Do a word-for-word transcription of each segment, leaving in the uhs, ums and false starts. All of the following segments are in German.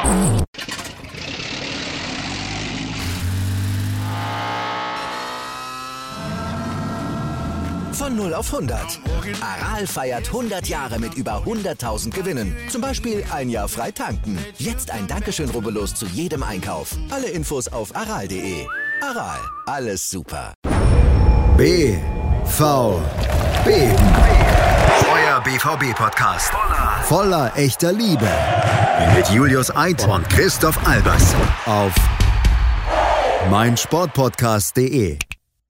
Von null auf hundert. Aral feiert hundert Jahre mit über hunderttausend Gewinnen. Zum Beispiel ein Jahr frei tanken. Jetzt ein Dankeschön, rubbellos zu jedem Einkauf. Alle Infos auf aral punkt de. Aral, alles super. B V B. Euer B V B-Podcast. Voller echter Liebe. Mit Julius Eid und Christoph Albers. Auf meinsportpodcast punkt de.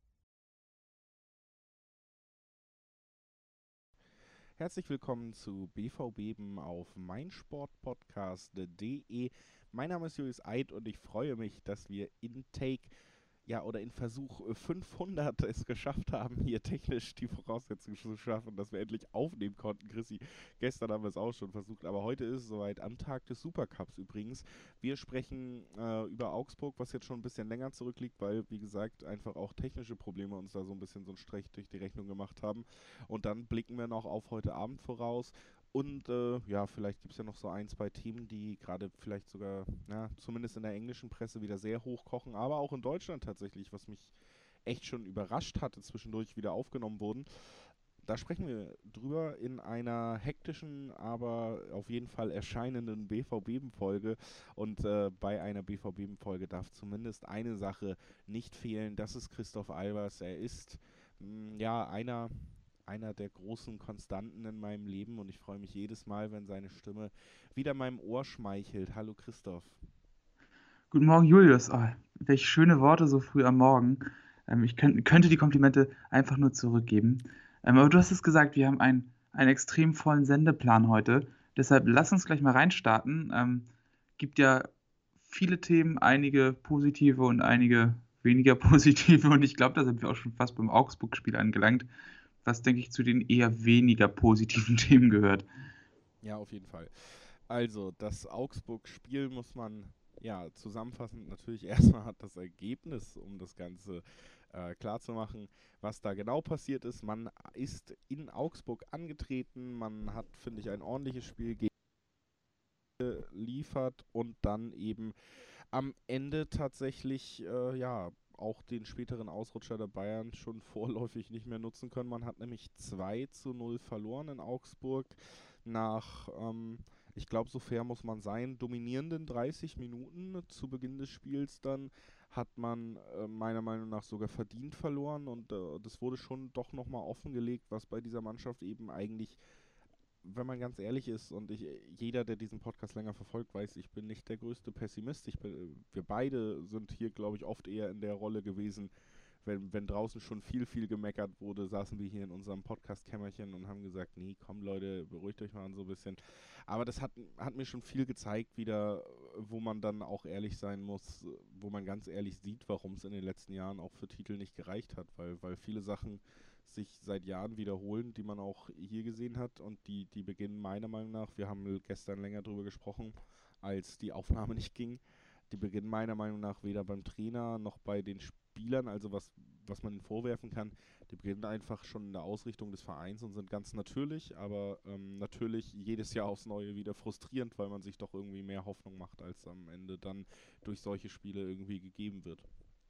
Herzlich willkommen zu B V Beben auf meinsportpodcast punkt de. Mein Name ist Julius Eid und ich freue mich, dass wir in Take, ja, oder in Versuch fünfhundert es geschafft haben, hier technisch die Voraussetzungen zu schaffen, dass wir endlich aufnehmen konnten. Chrissy, gestern haben wir es auch schon versucht, aber heute ist es soweit, am Tag des Supercups übrigens. Wir sprechen äh, über Augsburg, was jetzt schon ein bisschen länger zurückliegt, weil, wie gesagt, einfach auch technische Probleme uns da so ein bisschen so einen Strich durch die Rechnung gemacht haben. Und dann blicken wir noch auf heute Abend voraus. Und äh, ja, vielleicht gibt es ja noch so ein, zwei Themen, die gerade vielleicht sogar, ja, zumindest in der englischen Presse wieder sehr hoch kochen, aber auch in Deutschland tatsächlich, was mich echt schon überrascht hatte, zwischendurch wieder aufgenommen wurden. Da sprechen wir drüber in einer hektischen, aber auf jeden Fall erscheinenden B V Beben-Folge. Und äh, bei einer B V Beben-Folge darf zumindest eine Sache nicht fehlen. Das ist Christoph Albers. Er ist mh, ja einer... einer der großen Konstanten in meinem Leben und ich freue mich jedes Mal, wenn seine Stimme wieder meinem Ohr schmeichelt. Hallo Christoph. Guten Morgen Julius. Oh, welche schöne Worte so früh am Morgen. Ähm, ich könnt, könnte die Komplimente einfach nur zurückgeben. Ähm, aber du hast es gesagt, wir haben einen, einen extrem vollen Sendeplan heute. Deshalb lass uns gleich mal reinstarten. Ähm, gibt ja viele Themen, einige positive und einige weniger positive und ich glaube, da sind wir auch schon fast beim Augsburg-Spiel angelangt, was, denke ich, zu den eher weniger positiven Themen gehört. Ja, auf jeden Fall. Also, das Augsburg-Spiel muss man ja zusammenfassend natürlich erstmal hat das Ergebnis, um das Ganze äh, klar zu machen, was da genau passiert ist. Man ist in Augsburg angetreten, man hat, finde ich, ein ordentliches Spiel geliefert und dann eben am Ende tatsächlich, äh, ja, auch den späteren Ausrutscher der Bayern schon vorläufig nicht mehr nutzen können. Man hat nämlich zwei zu null verloren in Augsburg nach, ähm, ich glaube, so fair muss man sein, dominierenden dreißig Minuten zu Beginn des Spiels dann hat man äh, meiner Meinung nach sogar verdient verloren und äh, das wurde schon doch nochmal offengelegt, was bei dieser Mannschaft eben eigentlich, wenn man ganz ehrlich ist und ich, jeder, der diesen Podcast länger verfolgt, weiß, ich bin nicht der größte Pessimist. Ich bin, wir beide sind hier, glaube ich, oft eher in der Rolle gewesen, wenn, wenn draußen schon viel, viel gemeckert wurde, saßen wir hier in unserem Podcast-Kämmerchen und haben gesagt, nee, komm Leute, beruhigt euch mal so ein bisschen. Aber das hat, hat mir schon viel gezeigt wieder, wo man dann auch ehrlich sein muss, wo man ganz ehrlich sieht, warum es in den letzten Jahren auch für Titel nicht gereicht hat, weil, weil viele Sachen sich seit Jahren wiederholen, die man auch hier gesehen hat und die, die beginnen meiner Meinung nach, wir haben gestern länger drüber gesprochen, als die Aufnahme nicht ging, die beginnen meiner Meinung nach weder beim Trainer noch bei den Spielern, also was, was man ihnen vorwerfen kann, die beginnen einfach schon in der Ausrichtung des Vereins und sind ganz natürlich, aber ähm, natürlich jedes Jahr aufs Neue wieder frustrierend, weil man sich doch irgendwie mehr Hoffnung macht, als am Ende dann durch solche Spiele irgendwie gegeben wird.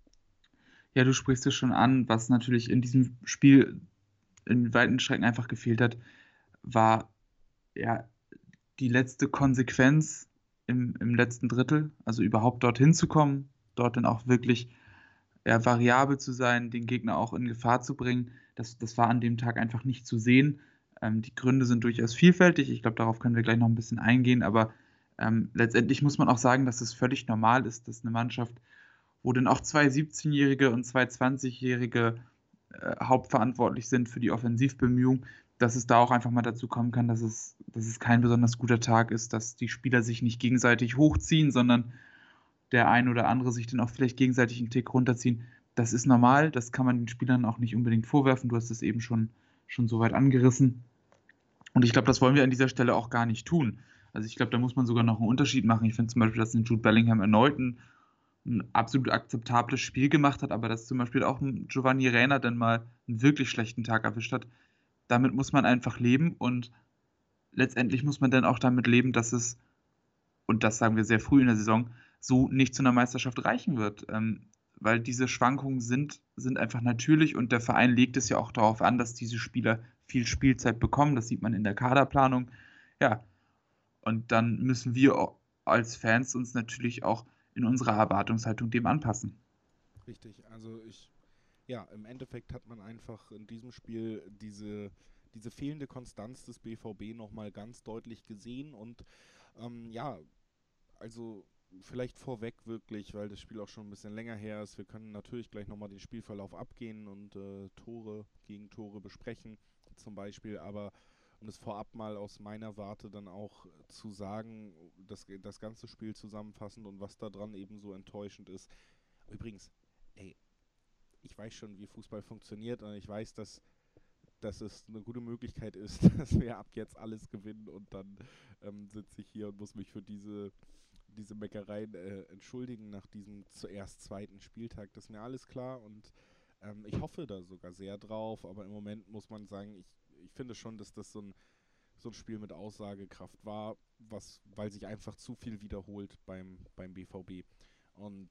Ja, du sprichst es schon an, was natürlich in diesem Spiel in weiten Strecken einfach gefehlt hat, war ja die letzte Konsequenz im, im letzten Drittel, also überhaupt dorthin zu kommen, dort dann auch wirklich ja, variabel zu sein, den Gegner auch in Gefahr zu bringen. Das, das war an dem Tag einfach nicht zu sehen. Ähm, die Gründe sind durchaus vielfältig, ich glaube, darauf können wir gleich noch ein bisschen eingehen, aber ähm, letztendlich muss man auch sagen, dass es völlig normal ist, dass eine Mannschaft, wo dann auch zwei siebzehnjährige und zwei zwanzigjährige äh, hauptverantwortlich sind für die Offensivbemühungen, dass es da auch einfach mal dazu kommen kann, dass es, dass es kein besonders guter Tag ist, dass die Spieler sich nicht gegenseitig hochziehen, sondern der ein oder andere sich dann auch vielleicht gegenseitig einen Tick runterziehen. Das ist normal, das kann man den Spielern auch nicht unbedingt vorwerfen. Du hast es eben schon, schon so weit angerissen. Und ich glaube, das wollen wir an dieser Stelle auch gar nicht tun. Also ich glaube, da muss man sogar noch einen Unterschied machen. Ich finde zum Beispiel, dass ein Jude Bellingham erneut ein, ein absolut akzeptables Spiel gemacht hat, aber dass zum Beispiel auch ein Giovanni Reyna dann mal einen wirklich schlechten Tag erwischt hat. Damit muss man einfach leben und letztendlich muss man dann auch damit leben, dass es und das sagen wir sehr früh in der Saison, so nicht zu einer Meisterschaft reichen wird. Ähm, weil diese Schwankungen sind, sind einfach natürlich und der Verein legt es ja auch darauf an, dass diese Spieler viel Spielzeit bekommen. Das sieht man in der Kaderplanung. Ja, und dann müssen wir als Fans uns natürlich auch in unserer Erwartungshaltung dem anpassen. Richtig, also ich, ja, im Endeffekt hat man einfach in diesem Spiel diese, diese fehlende Konstanz des B V B nochmal ganz deutlich gesehen und ähm, ja, also vielleicht vorweg wirklich, weil das Spiel auch schon ein bisschen länger her ist. Wir können natürlich gleich nochmal den Spielverlauf abgehen und äh, Tore, Gegentore besprechen zum Beispiel, aber um es vorab mal aus meiner Warte dann auch zu sagen, das, das ganze Spiel zusammenfassend und was da dran eben so enttäuschend ist. Übrigens, ey, ich weiß schon, wie Fußball funktioniert und ich weiß, dass, dass es eine gute Möglichkeit ist, dass wir ab jetzt alles gewinnen und dann ähm, sitze ich hier und muss mich für diese diese Meckereien äh, entschuldigen nach diesem zuerst zweiten Spieltag. Das ist mir alles klar und ähm, ich hoffe da sogar sehr drauf, aber im Moment muss man sagen, ich, ich finde schon, dass das so ein, so ein Spiel mit Aussagekraft war, was, weil sich einfach zu viel wiederholt beim, beim B V B. Und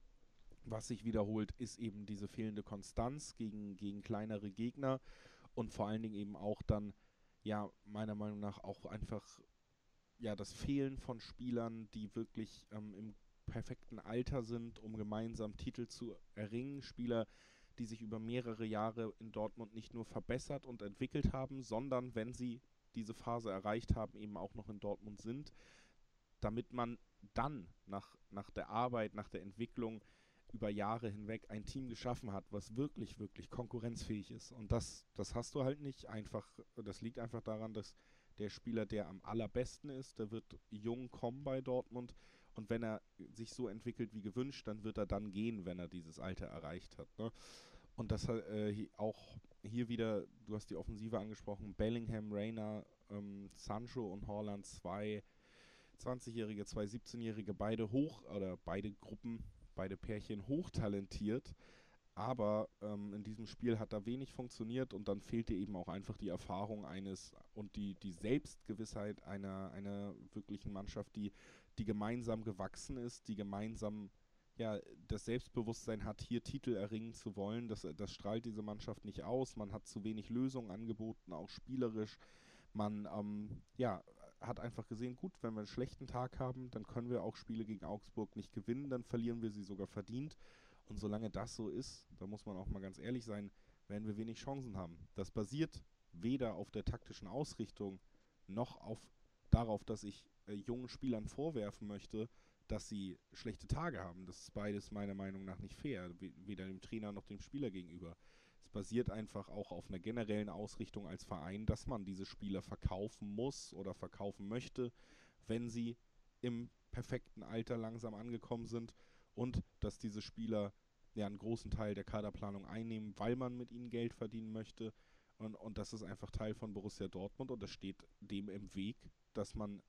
was sich wiederholt, ist eben diese fehlende Konstanz gegen, gegen kleinere Gegner und vor allen Dingen eben auch dann, ja, meiner Meinung nach auch einfach ja, das Fehlen von Spielern, die wirklich ähm, im perfekten Alter sind, um gemeinsam Titel zu erringen. Spieler, die sich über mehrere Jahre in Dortmund nicht nur verbessert und entwickelt haben, sondern, wenn sie diese Phase erreicht haben, eben auch noch in Dortmund sind, damit man dann nach, nach der Arbeit, nach der Entwicklung über Jahre hinweg ein Team geschaffen hat, was wirklich, wirklich konkurrenzfähig ist. Und das, das hast du halt nicht einfach, das liegt einfach daran, dass der Spieler, der am allerbesten ist, der wird jung kommen bei Dortmund und wenn er sich so entwickelt wie gewünscht, dann wird er dann gehen, wenn er dieses Alter erreicht hat. Ne? Und das äh, auch hier wieder, du hast die Offensive angesprochen, Bellingham, Reina, ähm, Sancho und Haaland, zwei zwanzigjährige, zwei siebzehnjährige, beide hoch, oder beide Gruppen, beide Pärchen hochtalentiert. Aber ähm, in diesem Spiel hat da wenig funktioniert und dann fehlte eben auch einfach die Erfahrung eines und die, die Selbstgewissheit einer, einer wirklichen Mannschaft, die, die gemeinsam gewachsen ist, die gemeinsam ja, das Selbstbewusstsein hat, hier Titel erringen zu wollen. Das, das strahlt diese Mannschaft nicht aus. Man hat zu wenig Lösungen angeboten, auch spielerisch. Man ähm, ja, hat einfach gesehen, gut, wenn wir einen schlechten Tag haben, dann können wir auch Spiele gegen Augsburg nicht gewinnen, dann verlieren wir sie sogar verdient. Und solange das so ist, da muss man auch mal ganz ehrlich sein, werden wir wenig Chancen haben. Das basiert weder auf der taktischen Ausrichtung noch auf, darauf, dass ich äh, jungen Spielern vorwerfen möchte, dass sie schlechte Tage haben. Das ist beides meiner Meinung nach nicht fair, weder dem Trainer noch dem Spieler gegenüber. Es basiert einfach auch auf einer generellen Ausrichtung als Verein, dass man diese Spieler verkaufen muss oder verkaufen möchte, wenn sie im perfekten Alter langsam angekommen sind. Und dass diese Spieler ja einen großen Teil der Kaderplanung einnehmen, weil man mit ihnen Geld verdienen möchte. Und, und das ist einfach Teil von Borussia Dortmund und das steht dem im Weg, dass man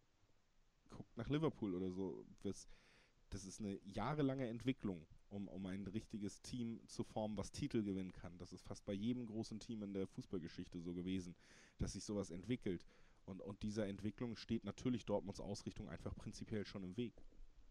guckt nach Liverpool oder so. Das, das ist eine jahrelange Entwicklung, um, um ein richtiges Team zu formen, was Titel gewinnen kann. Das ist fast bei jedem großen Team in der Fußballgeschichte so gewesen, dass sich sowas entwickelt. Und, und dieser Entwicklung steht natürlich Dortmunds Ausrichtung einfach prinzipiell schon im Weg.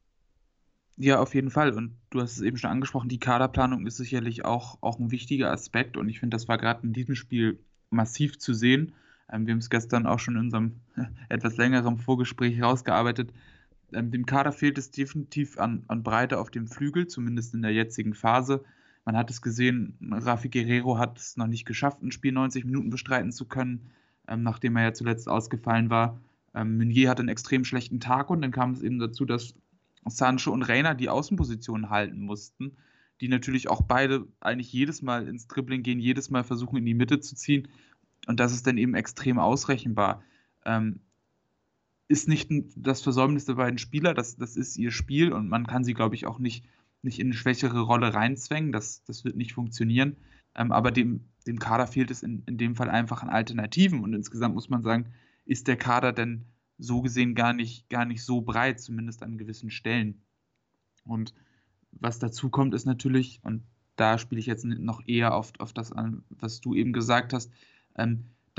Ja, auf jeden Fall. Und du hast es eben schon angesprochen, die Kaderplanung ist sicherlich auch, auch ein wichtiger Aspekt. Und ich finde, das war gerade in diesem Spiel massiv zu sehen. Ähm, wir haben es gestern auch schon in unserem etwas längeren Vorgespräch rausgearbeitet. Ähm, dem Kader fehlt es definitiv an, an Breite auf dem Flügel, zumindest in der jetzigen Phase. Man hat es gesehen, Rafi Guerreiro hat es noch nicht geschafft, ein Spiel neunzig Minuten bestreiten zu können, ähm, nachdem er ja zuletzt ausgefallen war. Ähm, Meunier hatte einen extrem schlechten Tag und dann kam es eben dazu, dass Sancho und Reina die Außenpositionen halten mussten, die natürlich auch beide eigentlich jedes Mal ins Dribbling gehen, jedes Mal versuchen in die Mitte zu ziehen und das ist dann eben extrem ausrechenbar. Ähm, ist nicht das Versäumnis der beiden Spieler, das, das ist ihr Spiel und man kann sie, glaube ich, auch nicht, nicht in eine schwächere Rolle reinzwängen, das, das wird nicht funktionieren, ähm, aber dem, dem Kader fehlt es in, in dem Fall einfach an Alternativen und insgesamt muss man sagen, ist der Kader denn so gesehen gar nicht, gar nicht so breit, zumindest an gewissen Stellen. Und was dazu kommt, ist natürlich, und da spiele ich jetzt noch eher auf, auf das an, was du eben gesagt hast, ähm,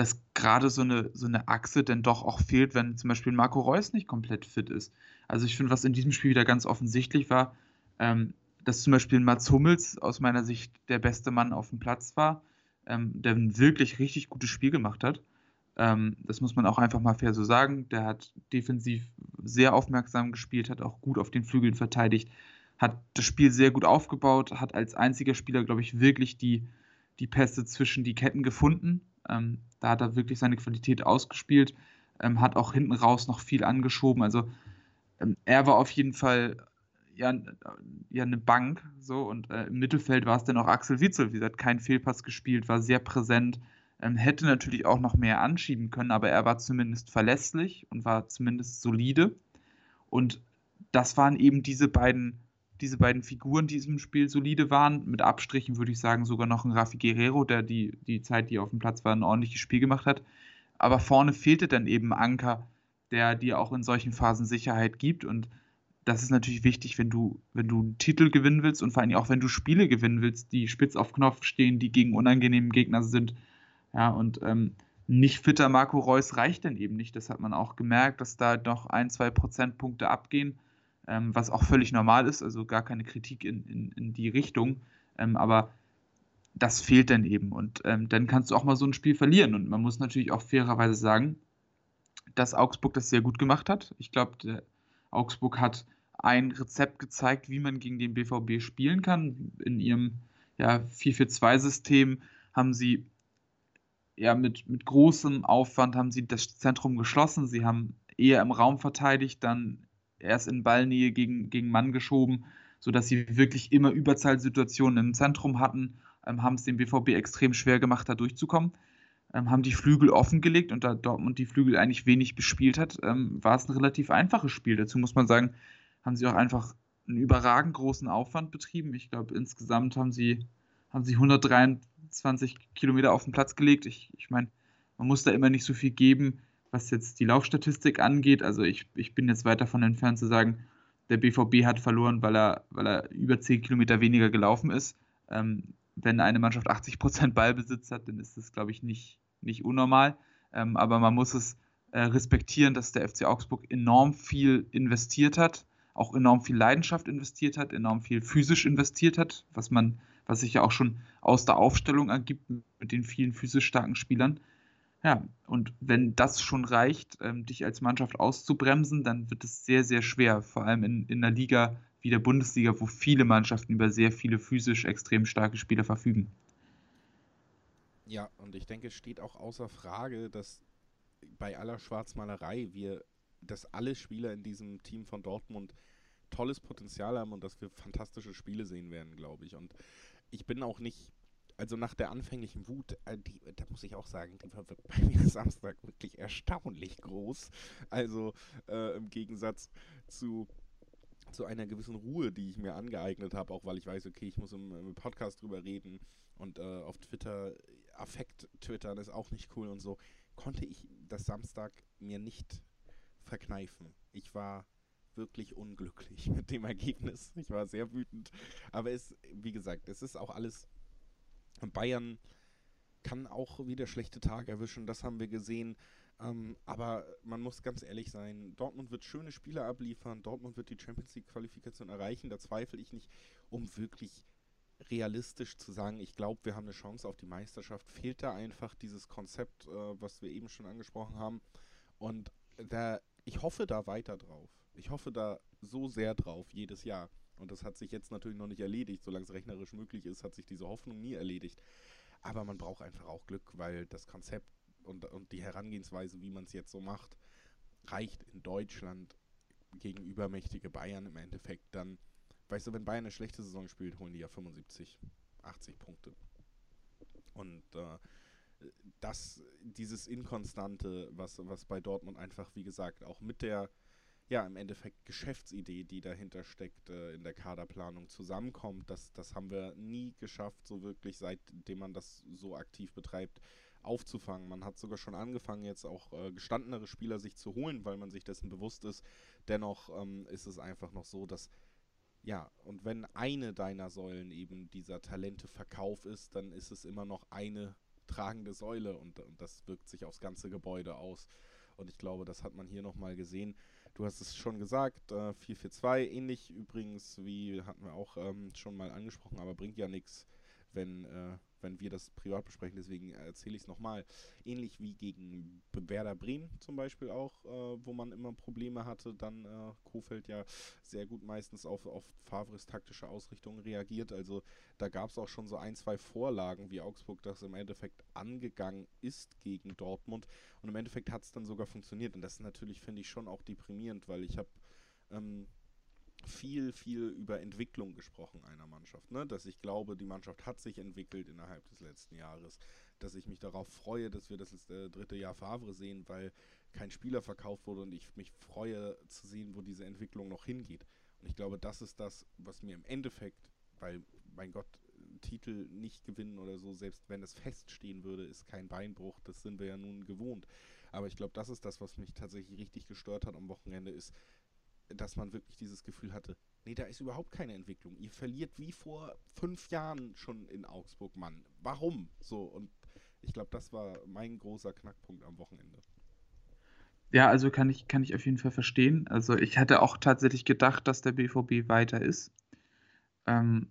dass gerade so eine, so eine Achse dann doch auch fehlt, wenn zum Beispiel Marco Reus nicht komplett fit ist. Also ich finde, was in diesem Spiel wieder ganz offensichtlich war, ähm, dass zum Beispiel Mats Hummels aus meiner Sicht der beste Mann auf dem Platz war, ähm, der ein wirklich richtig gutes Spiel gemacht hat. Ähm, das muss man auch einfach mal fair so sagen. Der hat defensiv sehr aufmerksam gespielt, hat auch gut auf den Flügeln verteidigt, hat das Spiel sehr gut aufgebaut, hat als einziger Spieler, glaube ich, wirklich die, die Pässe zwischen die Ketten gefunden. Ähm, da hat er wirklich seine Qualität ausgespielt, ähm, hat auch hinten raus noch viel angeschoben. Also ähm, er war auf jeden Fall ja, ja eine Bank. So, und äh, im Mittelfeld war es dann auch Axel Witsel. Wie gesagt, kein Fehlpass gespielt, war sehr präsent. Ähm, hätte natürlich auch noch mehr anschieben können, aber er war zumindest verlässlich und war zumindest solide. Und das waren eben diese beiden, diese beiden Figuren, die in diesem Spiel solide waren. Mit Abstrichen würde ich sagen, sogar noch ein Rafi Guerrero, der die, die Zeit, die er auf dem Platz war, ein ordentliches Spiel gemacht hat. Aber vorne fehlte dann eben Anker, der dir auch in solchen Phasen Sicherheit gibt. Und das ist natürlich wichtig, wenn du, wenn du einen Titel gewinnen willst und vor allem auch, wenn du Spiele gewinnen willst, die spitz auf Knopf stehen, die gegen unangenehme Gegner sind. Ja, und ähm, nicht fitter Marco Reus reicht dann eben nicht. Das hat man auch gemerkt, dass da noch ein, zwei Prozentpunkte abgehen, ähm, was auch völlig normal ist, also gar keine Kritik in, in, in die Richtung. Ähm, aber das fehlt dann eben. Und ähm, dann kannst du auch mal so ein Spiel verlieren. Und man muss natürlich auch fairerweise sagen, dass Augsburg das sehr gut gemacht hat. Ich glaube, Augsburg hat ein Rezept gezeigt, wie man gegen den B V B spielen kann. In ihrem ja, vier vier zwei System haben sie ja, mit, mit großem Aufwand haben sie das Zentrum geschlossen. Sie haben eher im Raum verteidigt, dann erst in Ballnähe gegen, gegen Mann geschoben, sodass sie wirklich immer Überzahlsituationen im Zentrum hatten, ähm, haben es dem B V B extrem schwer gemacht, da durchzukommen. Ähm, haben die Flügel offengelegt und da Dortmund die Flügel eigentlich wenig bespielt hat, ähm, war es ein relativ einfaches Spiel. Dazu muss man sagen, haben sie auch einfach einen überragend großen Aufwand betrieben. Ich glaube, insgesamt haben sie, haben sie hundertdreiundzwanzig Kilometer auf den Platz gelegt. Ich, ich meine, man muss da immer nicht so viel geben, was jetzt die Laufstatistik angeht. Also ich, ich bin jetzt weit davon entfernt zu sagen, der B V B hat verloren, weil er, weil er über zehn Kilometer weniger gelaufen ist. Ähm, wenn eine Mannschaft achtzig Prozent Ballbesitz hat, dann ist das, glaube ich, nicht, nicht unnormal. Ähm, aber man muss es äh, respektieren, dass der F C Augsburg enorm viel investiert hat, auch enorm viel Leidenschaft investiert hat, enorm viel physisch investiert hat, was man, was sich ja auch schon aus der Aufstellung ergibt mit den vielen physisch starken Spielern. Ja, und wenn das schon reicht, ähm, dich als Mannschaft auszubremsen, dann wird es sehr, sehr schwer, vor allem in, in einer Liga wie der Bundesliga, wo viele Mannschaften über sehr viele physisch extrem starke Spieler verfügen. Ja, und ich denke, es steht auch außer Frage, dass bei aller Schwarzmalerei wir, dass alle Spieler in diesem Team von Dortmund tolles Potenzial haben und dass wir fantastische Spiele sehen werden, glaube ich. Und ich bin auch nicht, also nach der anfänglichen Wut, äh, die, da muss ich auch sagen, die war bei mir Samstag wirklich erstaunlich groß. Also äh, im Gegensatz zu zu einer gewissen Ruhe, die ich mir angeeignet habe, auch weil ich weiß, okay, ich muss im, im Podcast drüber reden und äh, auf Twitter, Affekt twittern ist auch nicht cool und so, konnte ich das Samstag mir nicht verkneifen. Ich war wirklich unglücklich mit dem Ergebnis. Ich war sehr wütend. Aber es, wie gesagt, es ist auch alles, Bayern kann auch wieder schlechte Tage erwischen, das haben wir gesehen. Ähm, aber man muss ganz ehrlich sein, Dortmund wird schöne Spiele abliefern, Dortmund wird die Champions League-Qualifikation erreichen, da zweifle ich nicht, um wirklich realistisch zu sagen, ich glaube, wir haben eine Chance auf die Meisterschaft, fehlt da einfach dieses Konzept, äh, was wir eben schon angesprochen haben. Und da, ich hoffe da weiter drauf. Ich hoffe da so sehr drauf, jedes Jahr. Und das hat sich jetzt natürlich noch nicht erledigt, solange es rechnerisch möglich ist, hat sich diese Hoffnung nie erledigt. Aber man braucht einfach auch Glück, weil das Konzept Und, und die Herangehensweise, wie man es jetzt so macht, reicht in Deutschland gegen übermächtige Bayern im Endeffekt dann. Weißt du, wenn Bayern eine schlechte Saison spielt, holen die ja fünfundsiebzig, achtzig Punkte. Und äh, das, dieses Inkonstante, was, was bei Dortmund einfach, wie gesagt, auch mit der, ja, im Endeffekt Geschäftsidee, die dahinter steckt, äh, in der Kaderplanung zusammenkommt, das, das haben wir nie geschafft, so wirklich, seitdem man das so aktiv betreibt, aufzufangen. Man hat sogar schon angefangen, jetzt auch äh, gestandenere Spieler sich zu holen, weil man sich dessen bewusst ist. Dennoch ähm, ist es einfach noch so, dass, ja, und wenn eine deiner Säulen eben dieser Talenteverkauf ist, dann ist es immer noch eine tragende Säule und, und das wirkt sich aufs ganze Gebäude aus. Und ich glaube, das hat man hier nochmal gesehen. Du hast es schon gesagt, äh, vier vier zwei, ähnlich übrigens wie, hatten wir auch ähm, schon mal angesprochen, aber bringt ja nichts, wenn, äh, wenn wir das privat besprechen, deswegen erzähle ich es nochmal. Ähnlich wie gegen Werder Bremen zum Beispiel auch, äh, wo man immer Probleme hatte, dann äh, Kohfeldt ja sehr gut meistens auf, auf Favres taktische Ausrichtung reagiert. Also da gab es auch schon so ein, zwei Vorlagen, wie Augsburg das im Endeffekt angegangen ist gegen Dortmund. Und im Endeffekt hat es dann sogar funktioniert. Und das ist natürlich, finde ich, schon auch deprimierend, weil ich habe ähm, viel, viel über Entwicklung gesprochen einer Mannschaft, ne? Dass ich glaube, die Mannschaft hat sich entwickelt innerhalb des letzten Jahres, dass ich mich darauf freue, dass wir das jetzt, äh, dritte Jahr Favre sehen, weil kein Spieler verkauft wurde und ich mich freue zu sehen, wo diese Entwicklung noch hingeht. Und ich glaube, das ist das, was mir im Endeffekt, weil, mein Gott, Titel nicht gewinnen oder so, selbst wenn es feststehen würde, ist kein Beinbruch, das sind wir ja nun gewohnt. Aber ich glaube, das ist das, was mich tatsächlich richtig gestört hat am Wochenende, ist, dass man wirklich dieses Gefühl hatte, nee, da ist überhaupt keine Entwicklung. Ihr verliert wie vor fünf Jahren schon in Augsburg, Mann. Warum? So, und ich glaube, das war mein großer Knackpunkt am Wochenende. Ja, also kann ich, kann ich auf jeden Fall verstehen. Also ich hatte auch tatsächlich gedacht, dass der B V B weiter ist. Ähm,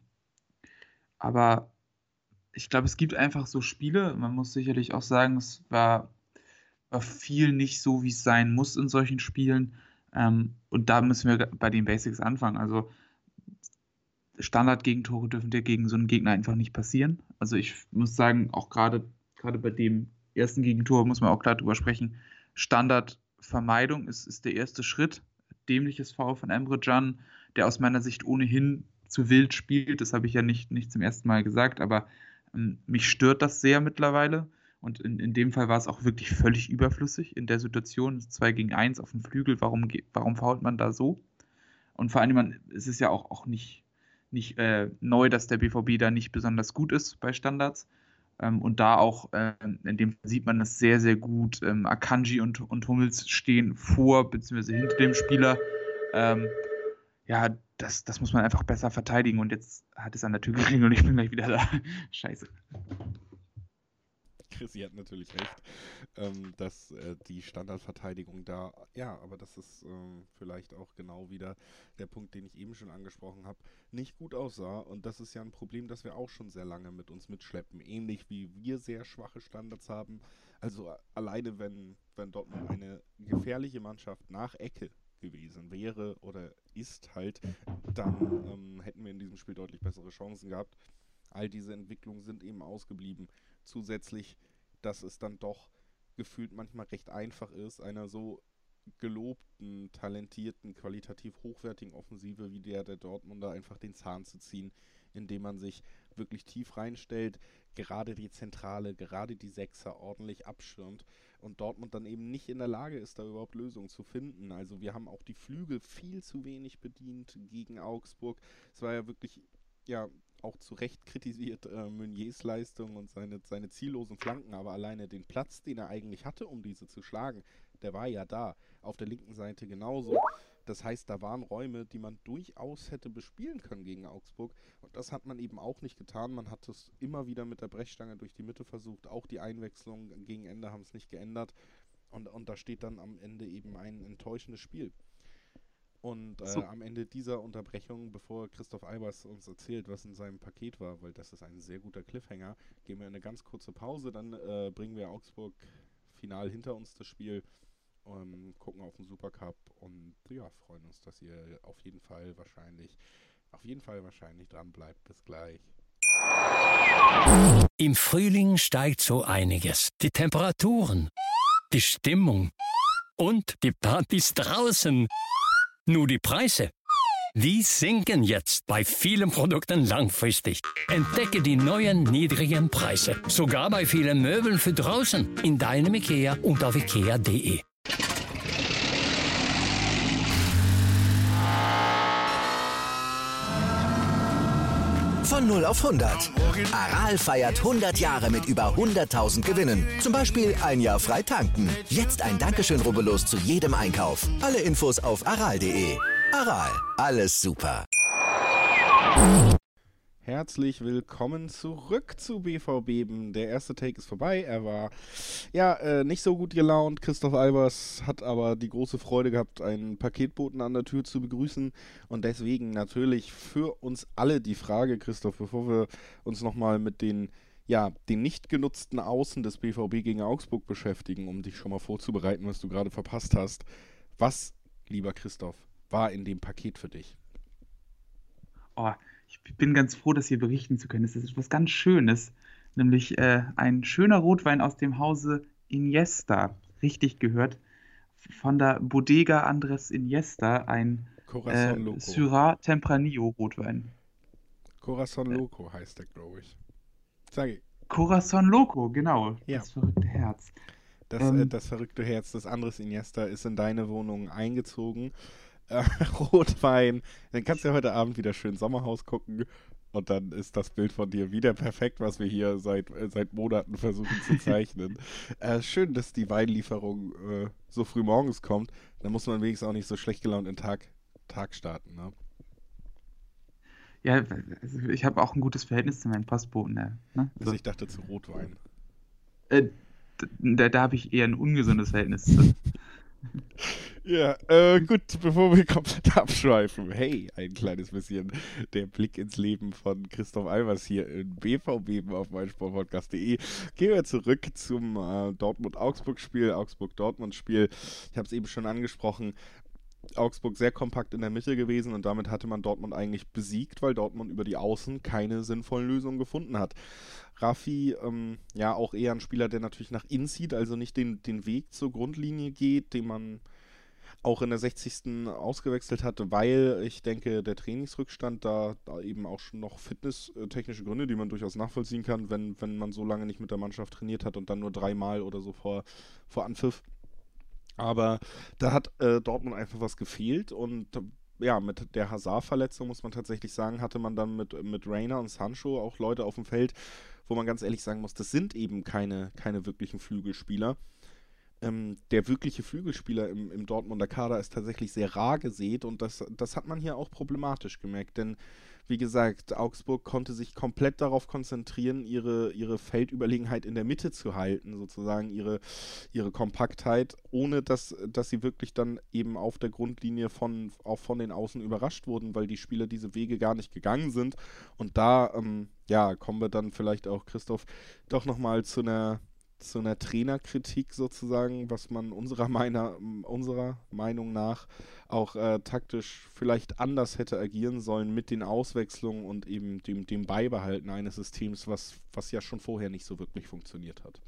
aber ich glaube, es gibt einfach so Spiele, man muss sicherlich auch sagen, es war, war viel nicht so, wie es sein muss in solchen Spielen. Ähm, und da müssen wir bei den Basics anfangen. Also Standard-Gegentore dürfen dir gegen so einen Gegner einfach nicht passieren. Also ich muss sagen, auch gerade gerade bei dem ersten Gegentor muss man auch klar drüber sprechen. Standardvermeidung ist, ist der erste Schritt. Dämliches Foul von Emre Can, der aus meiner Sicht ohnehin zu wild spielt. Das habe ich ja nicht, nicht zum ersten Mal gesagt, aber ähm, mich stört das sehr mittlerweile. Und in, in dem Fall war es auch wirklich völlig überflüssig in der Situation. zwei gegen eins auf dem Flügel, warum, warum fault man da so? Und vor allem, man, es ist ja auch, auch nicht, nicht äh, neu, dass der B V B da nicht besonders gut ist bei Standards. Ähm, und da auch, äh, in dem Fall sieht man das sehr, sehr gut. Ähm, Akanji und, und Hummels stehen vor bzw. hinter dem Spieler. Ähm, ja, das, das muss man einfach besser verteidigen. Und jetzt hat es an der Tür geklingelt und ich bin gleich wieder da. Scheiße. Sie hat natürlich recht, ähm, dass äh, die Standardverteidigung da, ja, aber das ist ähm, vielleicht auch genau wieder der Punkt, den ich eben schon angesprochen habe, nicht gut aussah. Und das ist ja ein Problem, das wir auch schon sehr lange mit uns mitschleppen. Ähnlich wie wir sehr schwache Standards haben. Also alleine, wenn, wenn Dortmund eine gefährliche Mannschaft nach Ecke gewesen wäre oder ist halt, dann ähm, hätten wir in diesem Spiel deutlich bessere Chancen gehabt. All diese Entwicklungen sind eben ausgeblieben. Zusätzlich, dass es dann doch gefühlt manchmal recht einfach ist, einer so gelobten, talentierten, qualitativ hochwertigen Offensive wie der der Dortmunder einfach den Zahn zu ziehen, indem man sich wirklich tief reinstellt, gerade die Zentrale, gerade die Sechser ordentlich abschirmt und Dortmund dann eben nicht in der Lage ist, da überhaupt Lösungen zu finden. Also wir haben auch die Flügel viel zu wenig bedient gegen Augsburg. Es war ja wirklich, ja, auch zu Recht kritisiert äh, Meuniers Leistung und seine, seine ziellosen Flanken, aber alleine den Platz, den er eigentlich hatte, um diese zu schlagen, der war ja da. Auf der linken Seite genauso. Das heißt, da waren Räume, die man durchaus hätte bespielen können gegen Augsburg. Und das hat man eben auch nicht getan. Man hat es immer wieder mit der Brechstange durch die Mitte versucht. Auch die Einwechslungen gegen Ende haben es nicht geändert. Und, und da steht dann am Ende eben ein enttäuschendes Spiel. Und äh, so. Am Ende dieser Unterbrechung, bevor Christoph Albers uns erzählt, was in seinem Paket war, weil das ist ein sehr guter Cliffhanger, gehen wir in eine ganz kurze Pause, dann äh, bringen wir Augsburg final hinter uns das Spiel, ähm, gucken auf den Supercup und ja, freuen uns, dass ihr auf jeden Fall wahrscheinlich, auf jeden Fall wahrscheinlich dran bleibt. Bis gleich. Im Frühling steigt so einiges. Die Temperaturen, die Stimmung und die Partys draußen. Nur die Preise, die sinken jetzt bei vielen Produkten langfristig. Entdecke die neuen niedrigen Preise, sogar bei vielen Möbeln für draußen, in deinem IKEA und auf ikea punkt de. Von null auf hundert. Aral feiert hundert Jahre mit über hunderttausend Gewinnen. Zum Beispiel ein Jahr frei tanken. Jetzt ein Dankeschön, rubbellos zu jedem Einkauf. Alle Infos auf aral punkt de. Aral, alles super. Herzlich willkommen zurück zu B V Beben. Der erste Take ist vorbei. Er war ja äh, nicht so gut gelaunt. Christoph Albers hat aber die große Freude gehabt, einen Paketboten an der Tür zu begrüßen. Und deswegen natürlich für uns alle die Frage, Christoph, bevor wir uns nochmal mit den, ja, den nicht genutzten Außen des B V B gegen Augsburg beschäftigen, um dich schon mal vorzubereiten, was du gerade verpasst hast. Was, lieber Christoph, war in dem Paket für dich? Oh, ich bin ganz froh, das hier berichten zu können. Es ist etwas ganz Schönes, nämlich äh, ein schöner Rotwein aus dem Hause Iniesta, richtig gehört, von der Bodega Andres Iniesta, ein äh, Syrah Tempranillo Rotwein. Corazon Loco heißt der, glaube ich. Sag ich. Corazon Loco, genau, ja. Das verrückte Herz. Das, ähm, äh, das verrückte Herz des Andres Iniesta ist in deine Wohnung eingezogen. Äh, Rotwein, dann kannst du ja heute Abend wieder schön Sommerhaus gucken und dann ist das Bild von dir wieder perfekt, was wir hier seit, äh, seit Monaten versuchen zu zeichnen. äh, schön, dass die Weinlieferung äh, so früh morgens kommt, dann muss man wenigstens auch nicht so schlecht gelaunt in den Tag, Tag starten, ne? Ja, also ich habe auch ein gutes Verhältnis zu meinen Postboten. Ne? Also, also ich dachte zu Rotwein. Äh, da da habe ich eher ein ungesundes Verhältnis zu. Ja, äh, gut, bevor wir komplett abschweifen, hey, ein kleines bisschen der Blick ins Leben von Christoph Albers hier in B V B auf meinsportpodcast punkt de. Gehen wir zurück zum äh, Dortmund-Augsburg-Spiel, Augsburg-Dortmund-Spiel. Ich habe es eben schon angesprochen, Augsburg sehr kompakt in der Mitte gewesen und damit hatte man Dortmund eigentlich besiegt, weil Dortmund über die Außen keine sinnvollen Lösungen gefunden hat. Raffi, ähm, ja auch eher ein Spieler, der natürlich nach innen zieht, also nicht den, den Weg zur Grundlinie geht, den man auch in der sechzigsten ausgewechselt hatte, weil ich denke, der Trainingsrückstand, da, da eben auch schon noch fitnesstechnische Gründe, die man durchaus nachvollziehen kann, wenn, wenn man so lange nicht mit der Mannschaft trainiert hat und dann nur dreimal oder so vor, vor Anpfiff. Aber da hat äh, Dortmund einfach was gefehlt und ja, mit der Hazard-Verletzung, muss man tatsächlich sagen, hatte man dann mit, mit Reina und Sancho auch Leute auf dem Feld, wo man ganz ehrlich sagen muss, das sind eben keine, keine wirklichen Flügelspieler. Ähm, der wirkliche Flügelspieler im, im Dortmunder Kader ist tatsächlich sehr rar gesät und das, das hat man hier auch problematisch gemerkt, denn wie gesagt, Augsburg konnte sich komplett darauf konzentrieren, ihre, ihre Feldüberlegenheit in der Mitte zu halten, sozusagen ihre, ihre Kompaktheit, ohne dass, dass sie wirklich dann eben auf der Grundlinie von, auch von den Außen überrascht wurden, weil die Spieler diese Wege gar nicht gegangen sind. Und da, ähm, ja, kommen wir dann vielleicht auch, Christoph, doch nochmal zu einer zu einer Trainerkritik sozusagen, was man unserer, meiner, unserer Meinung nach auch äh, taktisch vielleicht anders hätte agieren sollen mit den Auswechslungen und eben dem, dem Beibehalten eines Systems, was, was ja schon vorher nicht so wirklich funktioniert hat.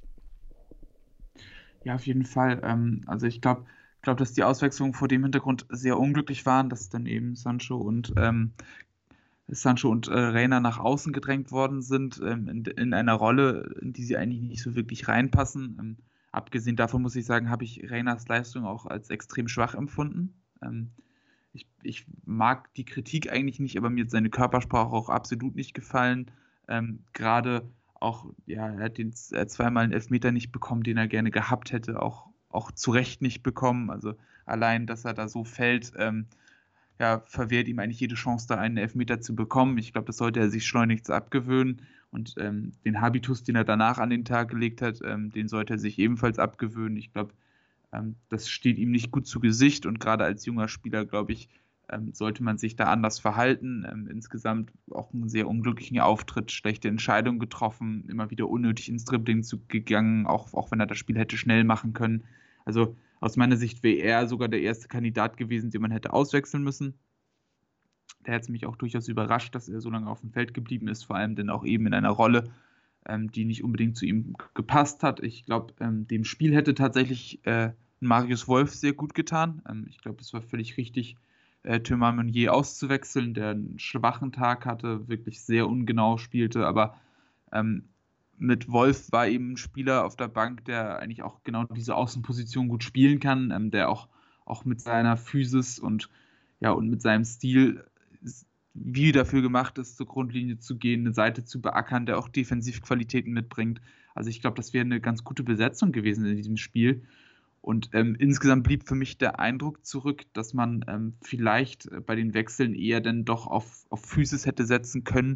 Ja, auf jeden Fall. Ähm, also ich glaube, glaub, dass die Auswechslungen vor dem Hintergrund sehr unglücklich waren, dass dann eben Sancho und ähm, Sancho und äh, Reina nach außen gedrängt worden sind, ähm, in, in einer Rolle, in die sie eigentlich nicht so wirklich reinpassen. Ähm, abgesehen davon muss ich sagen, habe ich Reinas Leistung auch als extrem schwach empfunden. Ähm, ich, ich mag die Kritik eigentlich nicht, aber mir hat seine Körpersprache auch absolut nicht gefallen. Ähm, Gerade auch, ja, er hat den, er hat zweimal einen Elfmeter nicht bekommen, den er gerne gehabt hätte, auch, auch zu Recht nicht bekommen. Also allein, dass er da so fällt, ähm, ja, verwehrt ihm eigentlich jede Chance, da einen Elfmeter zu bekommen. Ich glaube, das sollte er sich schleunigst abgewöhnen. Und ähm, den Habitus, den er danach an den Tag gelegt hat, ähm, den sollte er sich ebenfalls abgewöhnen. Ich glaube, ähm, das steht ihm nicht gut zu Gesicht. Und gerade als junger Spieler, glaube ich, ähm, sollte man sich da anders verhalten. Ähm, insgesamt auch einen sehr unglücklichen Auftritt, schlechte Entscheidungen getroffen, immer wieder unnötig ins Dribbling zu gegangen, auch, auch wenn er das Spiel hätte schnell machen können. Also aus meiner Sicht wäre er sogar der erste Kandidat gewesen, den man hätte auswechseln müssen. Da hätte es mich auch durchaus überrascht, dass er so lange auf dem Feld geblieben ist, vor allem denn auch eben in einer Rolle, ähm, die nicht unbedingt zu ihm gepasst hat. Ich glaube, ähm, dem Spiel hätte tatsächlich äh, Marius Wolf sehr gut getan. Ähm, ich glaube, es war völlig richtig, äh, Thymain Meunier auszuwechseln, der einen schwachen Tag hatte, wirklich sehr ungenau spielte, aber ähm, mit Wolf war eben ein Spieler auf der Bank, der eigentlich auch genau diese Außenposition gut spielen kann, ähm, der auch, auch mit seiner Physis und, ja, und mit seinem Stil wie dafür gemacht ist, zur Grundlinie zu gehen, eine Seite zu beackern, der auch Defensivqualitäten mitbringt. Also ich glaube, das wäre eine ganz gute Besetzung gewesen in diesem Spiel. Und ähm, insgesamt blieb für mich der Eindruck zurück, dass man ähm, vielleicht bei den Wechseln eher dann doch auf, auf Physis hätte setzen können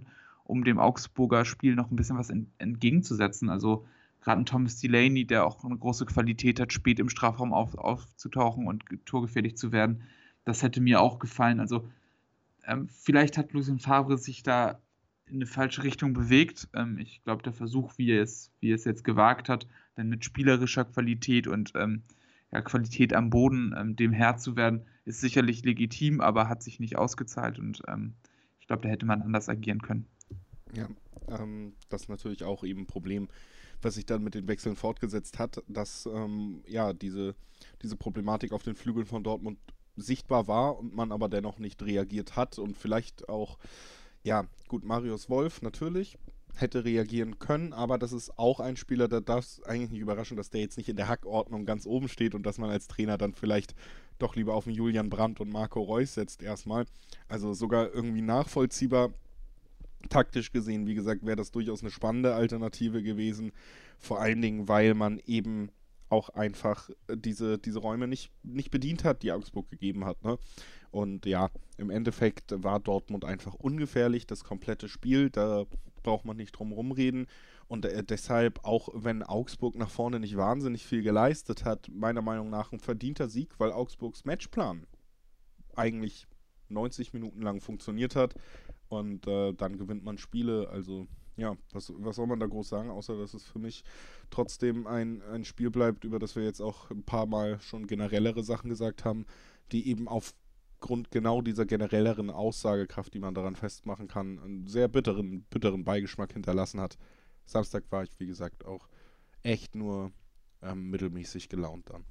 um dem Augsburger Spiel noch ein bisschen was ent- entgegenzusetzen. Also gerade ein Thomas Delaney, der auch eine große Qualität hat, spät im Strafraum auf, aufzutauchen und ge- torgefährlich zu werden, das hätte mir auch gefallen. Also ähm, vielleicht hat Lucien Favre sich da in eine falsche Richtung bewegt. Ähm, ich glaube, der Versuch, wie er es, wie er es jetzt gewagt hat, dann mit spielerischer Qualität und ähm, ja, Qualität am Boden ähm, dem Herr zu werden, ist sicherlich legitim, aber hat sich nicht ausgezahlt und ähm, ich glaube, da hätte man anders agieren können. Ja, ähm, das ist natürlich auch eben ein Problem, was sich dann mit den Wechseln fortgesetzt hat, dass ähm, ja diese, diese Problematik auf den Flügeln von Dortmund sichtbar war und man aber dennoch nicht reagiert hat und vielleicht auch, ja, gut, Marius Wolf natürlich hätte reagieren können, aber das ist auch ein Spieler, da darf es eigentlich nicht überraschen, dass der jetzt nicht in der Hackordnung ganz oben steht und dass man als Trainer dann vielleicht doch lieber auf den Julian Brandt und Marco Reus setzt erstmal. Also sogar irgendwie nachvollziehbar. Taktisch gesehen, wie gesagt, wäre das durchaus eine spannende Alternative gewesen. Vor allen Dingen, weil man eben auch einfach diese, diese Räume nicht, nicht bedient hat, die Augsburg gegeben hat. Ne? Und ja, im Endeffekt war Dortmund einfach ungefährlich, das komplette Spiel. Da braucht man nicht drum rumreden. Und äh, deshalb, auch wenn Augsburg nach vorne nicht wahnsinnig viel geleistet hat, meiner Meinung nach ein verdienter Sieg, weil Augsburgs Matchplan eigentlich neunzig Minuten lang funktioniert hat. Und äh, dann gewinnt man Spiele. Also ja, was, was soll man da groß sagen, außer dass es für mich trotzdem ein, ein Spiel bleibt, über das wir jetzt auch ein paar Mal schon generellere Sachen gesagt haben, die eben aufgrund genau dieser generelleren Aussagekraft, die man daran festmachen kann, einen sehr bitteren, bitteren Beigeschmack hinterlassen hat. Samstag war ich, wie gesagt, auch echt nur ähm, mittelmäßig gelaunt dann.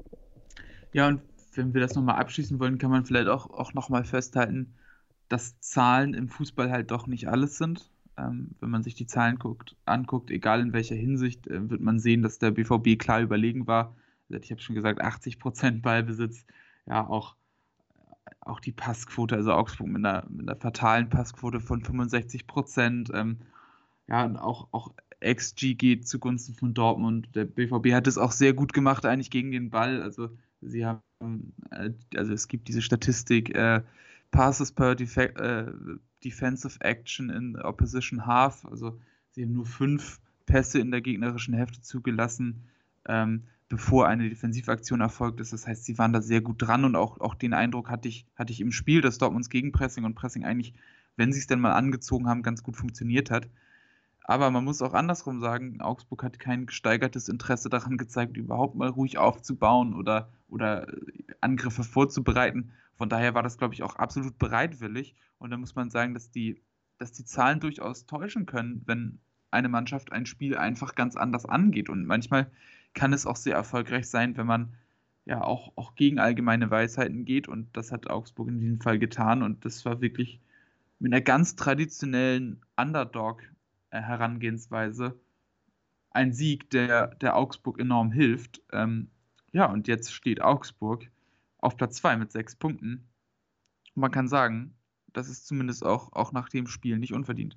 Ja, und wenn wir das nochmal abschließen wollen, kann man vielleicht auch, auch nochmal festhalten, dass Zahlen im Fußball halt doch nicht alles sind. Ähm, wenn man sich die Zahlen guckt, anguckt, egal in welcher Hinsicht, äh, wird man sehen, dass der B V B klar überlegen war. Ich habe schon gesagt, achtzig Prozent Ballbesitz, ja, auch, auch die Passquote, also Augsburg mit einer, mit einer fatalen Passquote von fünfundsechzig Prozent. Ähm, ja, und auch, auch X G geht zugunsten von Dortmund. Der B V B hat es auch sehr gut gemacht, eigentlich gegen den Ball. Also sie haben, äh, also es gibt diese Statistik, äh, Passes per Defe- äh, Defensive Action in Opposition Half. Also sie haben nur fünf Pässe in der gegnerischen Hälfte zugelassen, ähm, bevor eine Defensivaktion erfolgt ist. Das heißt, sie waren da sehr gut dran und auch, auch den Eindruck hatte ich, hatte ich im Spiel, dass Dortmunds Gegenpressing und Pressing eigentlich, wenn sie es denn mal angezogen haben, ganz gut funktioniert hat. Aber man muss auch andersrum sagen, Augsburg hat kein gesteigertes Interesse daran gezeigt, überhaupt mal ruhig aufzubauen oder, oder Angriffe vorzubereiten. Von daher war das, glaube ich, auch absolut bereitwillig. Und da muss man sagen, dass die, dass die Zahlen durchaus täuschen können, wenn eine Mannschaft ein Spiel einfach ganz anders angeht. Und manchmal kann es auch sehr erfolgreich sein, wenn man ja auch, auch gegen allgemeine Weisheiten geht. Und das hat Augsburg in diesem Fall getan. Und das war wirklich mit einer ganz traditionellen Underdog- Herangehensweise ein Sieg, der, der Augsburg enorm hilft. Ähm, ja, und jetzt steht Augsburg auf Platz zwei mit sechs Punkten. Und man kann sagen, das ist zumindest auch, auch nach dem Spiel nicht unverdient.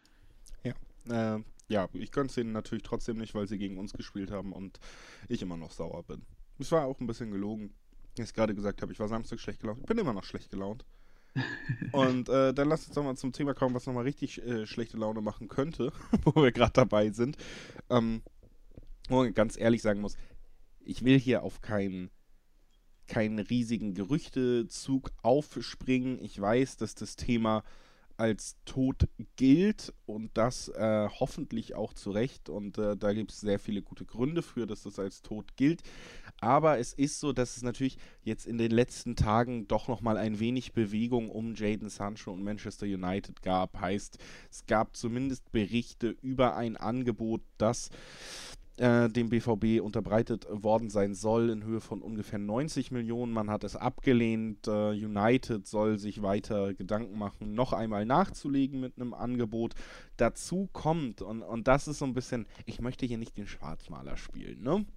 Ja, äh, ja, ich gönne es denen natürlich trotzdem nicht, weil sie gegen uns gespielt haben und ich immer noch sauer bin. Es war auch ein bisschen gelogen, wie ich es gerade gesagt habe, ich war Samstag schlecht gelaunt. Ich bin immer noch schlecht gelaunt. Und äh, dann lass uns doch mal zum Thema kommen, was nochmal richtig äh, schlechte Laune machen könnte, wo wir gerade dabei sind. Ähm, wo man ganz ehrlich sagen muss, ich will hier auf keinen keinen riesigen Gerüchtezug aufspringen. Ich weiß, dass das Thema als tot gilt und das äh, hoffentlich auch zu Recht und äh, da gibt es sehr viele gute Gründe für, dass das als tot gilt. Aber es ist so, dass es natürlich jetzt in den letzten Tagen doch nochmal ein wenig Bewegung um Jadon Sancho und Manchester United gab. Heißt, es gab zumindest Berichte über ein Angebot, das äh, dem B V B unterbreitet worden sein soll in Höhe von ungefähr neunzig Millionen. Man hat es abgelehnt. Äh, United soll sich weiter Gedanken machen, noch einmal nachzulegen mit einem Angebot. Dazu kommt, und, und das ist so ein bisschen, ich möchte hier nicht den Schwarzmaler spielen, ne?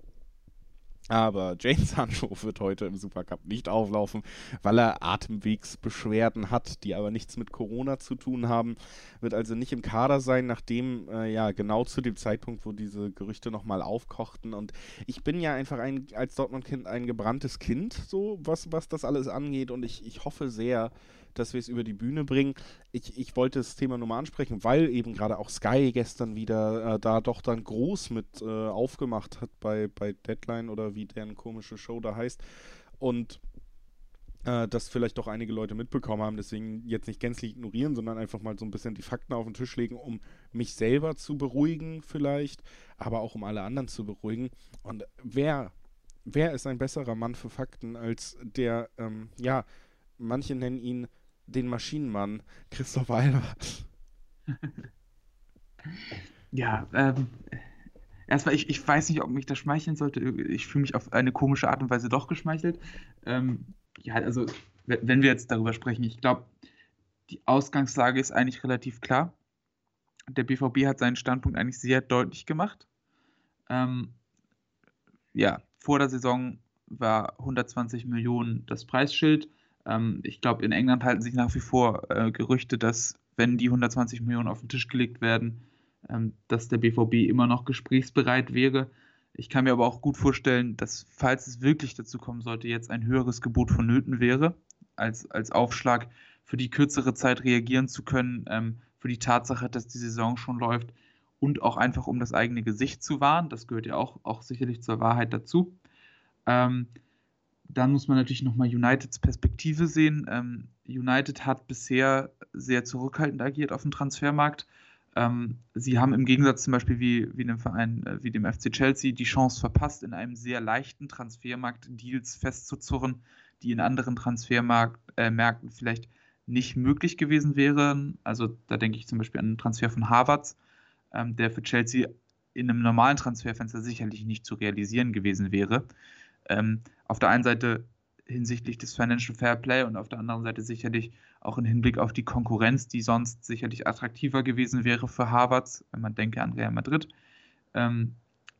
Aber Jadon Sancho wird heute im Supercup nicht auflaufen, weil er Atemwegsbeschwerden hat, die aber nichts mit Corona zu tun haben. Wird also nicht im Kader sein, nachdem, äh, ja, genau zu dem Zeitpunkt, wo diese Gerüchte nochmal aufkochten. Und ich bin ja einfach ein, als Dortmund-Kind ein gebranntes Kind, so was, was das alles angeht. Und ich, ich hoffe sehr, dass wir es über die Bühne bringen. Ich, ich wollte das Thema nur mal ansprechen, weil eben gerade auch Sky gestern wieder äh, da doch dann groß mit äh, aufgemacht hat bei, bei Deadline oder wie deren komische Show da heißt. Und äh, das vielleicht doch einige Leute mitbekommen haben, deswegen jetzt nicht gänzlich ignorieren, sondern einfach mal so ein bisschen die Fakten auf den Tisch legen, um mich selber zu beruhigen vielleicht, aber auch um alle anderen zu beruhigen. Und wer, wer ist ein besserer Mann für Fakten als der, ähm, ja, manche nennen ihn den Maschinenmann, Christoph Alba. Ja, ähm, erstmal, ich, ich weiß nicht, ob mich das schmeicheln sollte. Ich fühle mich auf eine komische Art und Weise doch geschmeichelt. Ähm, ja, also, w- wenn wir jetzt darüber sprechen, ich glaube, die Ausgangslage ist eigentlich relativ klar. Der B V B hat seinen Standpunkt eigentlich sehr deutlich gemacht. Ähm, ja, vor der Saison war hundertzwanzig Millionen das Preisschild. Ähm, ich glaube, in England halten sich nach wie vor äh, Gerüchte, dass, wenn die hundertzwanzig Millionen auf den Tisch gelegt werden, ähm, dass der B V B immer noch gesprächsbereit wäre. Ich kann mir aber auch gut vorstellen, dass, falls es wirklich dazu kommen sollte, jetzt ein höheres Gebot vonnöten wäre, als, als Aufschlag für die kürzere Zeit reagieren zu können, ähm, für die Tatsache, dass die Saison schon läuft und auch einfach, um das eigene Gesicht zu wahren. Das gehört ja auch, auch sicherlich zur Wahrheit dazu. Ähm, Dann muss man natürlich nochmal Uniteds Perspektive sehen. Ähm, United hat bisher sehr zurückhaltend agiert auf dem Transfermarkt. Ähm, sie haben im Gegensatz zum Beispiel wie, wie dem Verein, äh, wie dem F C Chelsea, die Chance verpasst, in einem sehr leichten Transfermarkt Deals festzuzurren, die in anderen Transfermärkten äh, vielleicht nicht möglich gewesen wären. Also da denke ich zum Beispiel an den Transfer von Havertz, ähm, der für Chelsea in einem normalen Transferfenster sicherlich nicht zu realisieren gewesen wäre. Ähm, auf der einen Seite hinsichtlich des Financial Fair Play und auf der anderen Seite sicherlich auch im Hinblick auf die Konkurrenz, die sonst sicherlich attraktiver gewesen wäre für Havertz, wenn man denke an Real Madrid. Ähm,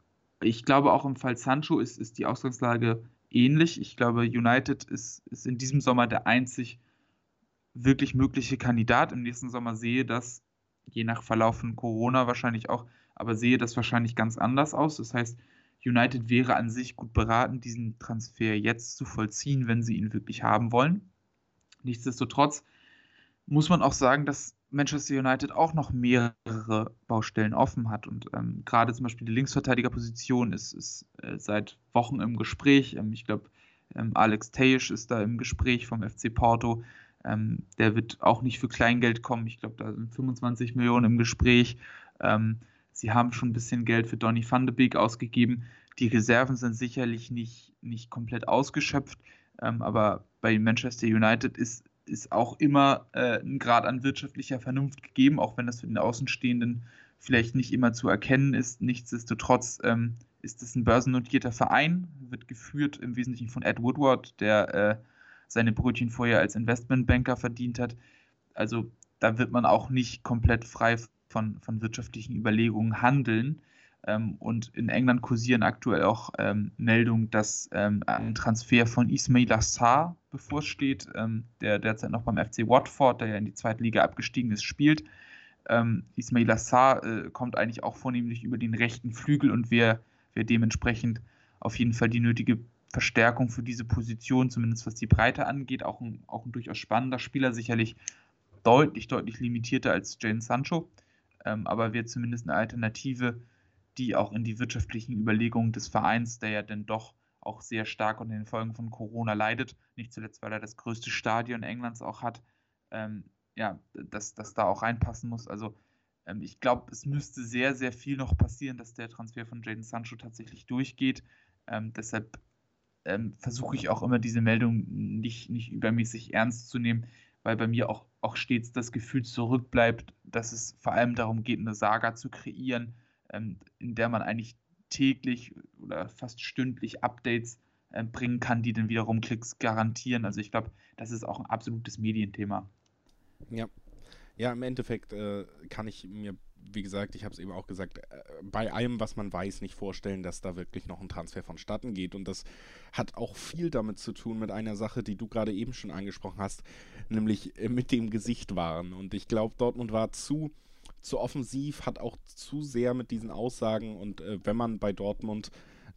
ich glaube, auch im Fall Sancho ist, ist die Ausgangslage ähnlich. Ich glaube, United ist, ist in diesem Sommer der einzig wirklich mögliche Kandidat. Im nächsten Sommer sehe das, je nach Verlauf von Corona wahrscheinlich auch, aber sehe das wahrscheinlich ganz anders aus. Das heißt, United wäre an sich gut beraten, diesen Transfer jetzt zu vollziehen, wenn sie ihn wirklich haben wollen. Nichtsdestotrotz muss man auch sagen, dass Manchester United auch noch mehrere Baustellen offen hat. Und ähm, gerade zum Beispiel die Linksverteidigerposition ist, ist äh, seit Wochen im Gespräch. Ähm, ich glaube, ähm, Alex Telles ist da im Gespräch vom F C Porto. Ähm, der wird auch nicht für Kleingeld kommen. Ich glaube, da sind fünfundzwanzig Millionen im Gespräch. Ähm, Sie haben schon ein bisschen Geld für Donny van de Beek ausgegeben. Die Reserven sind sicherlich nicht, nicht komplett ausgeschöpft, ähm, aber bei Manchester United ist, ist auch immer äh, ein Grad an wirtschaftlicher Vernunft gegeben, auch wenn das für den Außenstehenden vielleicht nicht immer zu erkennen ist. Nichtsdestotrotz ähm, ist es ein börsennotierter Verein, wird geführt im Wesentlichen von Ed Woodward, der äh, seine Brötchen vorher als Investmentbanker verdient hat. Also da wird man auch nicht komplett frei Von, von wirtschaftlichen Überlegungen handeln. Ähm, und in England kursieren aktuell auch ähm, Meldungen, dass ähm, ein Transfer von Ismaila Sarr bevorsteht, ähm, der derzeit noch beim F C Watford, der ja in die zweite Liga abgestiegen ist, spielt. Ähm, Ismaila Sarr äh, kommt eigentlich auch vornehmlich über den rechten Flügel und wäre wär dementsprechend auf jeden Fall die nötige Verstärkung für diese Position, zumindest was die Breite angeht. Auch ein, auch ein durchaus spannender Spieler, sicherlich deutlich, deutlich limitierter als Jadon Sancho. Ähm, aber wird zumindest eine Alternative, die auch in die wirtschaftlichen Überlegungen des Vereins, der ja dann doch auch sehr stark unter den Folgen von Corona leidet, nicht zuletzt, weil er das größte Stadion Englands auch hat, ähm, ja, dass das da auch reinpassen muss. Also ähm, ich glaube, es müsste sehr, sehr viel noch passieren, dass der Transfer von Jadon Sancho tatsächlich durchgeht. Ähm, deshalb ähm, versuche ich auch immer, diese Meldung nicht, nicht übermäßig ernst zu nehmen, weil bei mir auch, auch stets das Gefühl zurückbleibt, dass es vor allem darum geht, eine Saga zu kreieren, ähm, in der man eigentlich täglich oder fast stündlich Updates äh, bringen kann, die dann wiederum Klicks garantieren. Also ich glaube, das ist auch ein absolutes Medienthema. Ja, ja, im Endeffekt äh, kann ich mir, wie gesagt, ich habe es eben auch gesagt, äh, bei allem, was man weiß, nicht vorstellen, dass da wirklich noch ein Transfer vonstatten geht. Und das hat auch viel damit zu tun mit einer Sache, die du gerade eben schon angesprochen hast, nämlich äh, mit dem Gesicht wahren. Und ich glaube, Dortmund war zu, zu offensiv, hat auch zu sehr mit diesen Aussagen. Und äh, wenn man bei Dortmund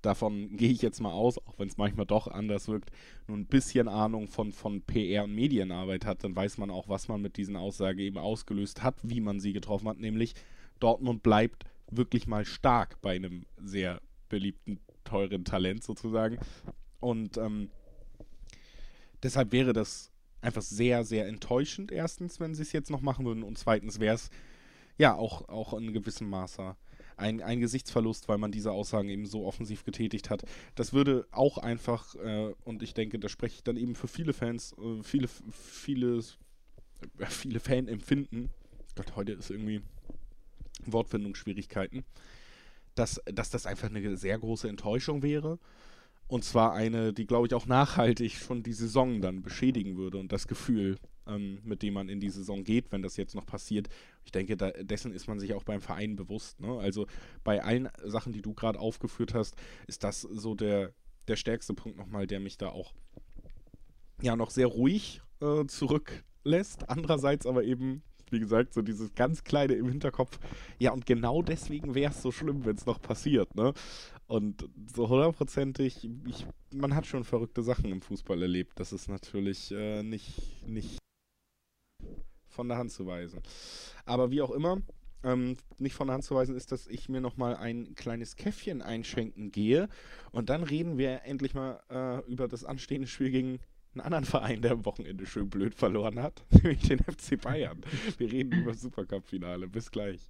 davon gehe ich jetzt mal aus, auch wenn es manchmal doch anders wirkt, nur ein bisschen Ahnung von, von P R und Medienarbeit hat, dann weiß man auch, was man mit diesen Aussagen eben ausgelöst hat, wie man sie getroffen hat, nämlich Dortmund bleibt wirklich mal stark bei einem sehr beliebten, teuren Talent sozusagen. Und ähm, deshalb wäre das einfach sehr, sehr enttäuschend, erstens, wenn sie es jetzt noch machen würden, und zweitens wäre es ja auch, auch in gewissem Maße ein, ein Gesichtsverlust, weil man diese Aussagen eben so offensiv getätigt hat. Das würde auch einfach, äh, und ich denke, da spreche ich dann eben für viele Fans, äh, viele, viele, äh, viele Fanempfinden, Gott, heute ist irgendwie Wortfindungsschwierigkeiten, dass, dass das einfach eine sehr große Enttäuschung wäre. Und zwar eine, die, glaube ich, auch nachhaltig schon die Saison dann beschädigen würde und das Gefühl, ähm, mit dem man in die Saison geht, wenn das jetzt noch passiert. Ich denke, da, dessen ist man sich auch beim Verein bewusst. Ne? Also bei allen Sachen, die du gerade aufgeführt hast, ist das so der, der stärkste Punkt nochmal, der mich da auch ja noch sehr ruhig äh, zurücklässt. Andererseits aber eben, wie gesagt, so dieses ganz Kleine im Hinterkopf. Ja, und genau deswegen wäre es so schlimm, wenn es noch passiert, ne? Und so hundertprozentig, ich, man hat schon verrückte Sachen im Fußball erlebt. Das ist natürlich äh, nicht, nicht von der Hand zu weisen. Aber wie auch immer, ähm, nicht von der Hand zu weisen ist, dass ich mir nochmal ein kleines Käffchen einschenken gehe. Und dann reden wir endlich mal äh, über das anstehende Spiel gegen einen anderen Verein, der am Wochenende schön blöd verloren hat, nämlich den F C Bayern. Wir reden über das Supercup-Finale. Bis gleich.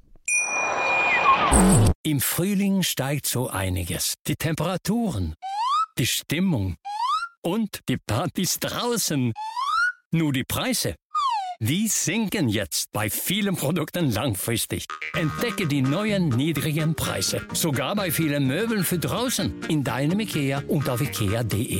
Im Frühling steigt so einiges. Die Temperaturen, die Stimmung und die Partys draußen. Nur die Preise, die sinken jetzt bei vielen Produkten langfristig. Entdecke die neuen niedrigen Preise. Sogar bei vielen Möbeln für draußen. In deinem IKEA und auf ikea punkt de.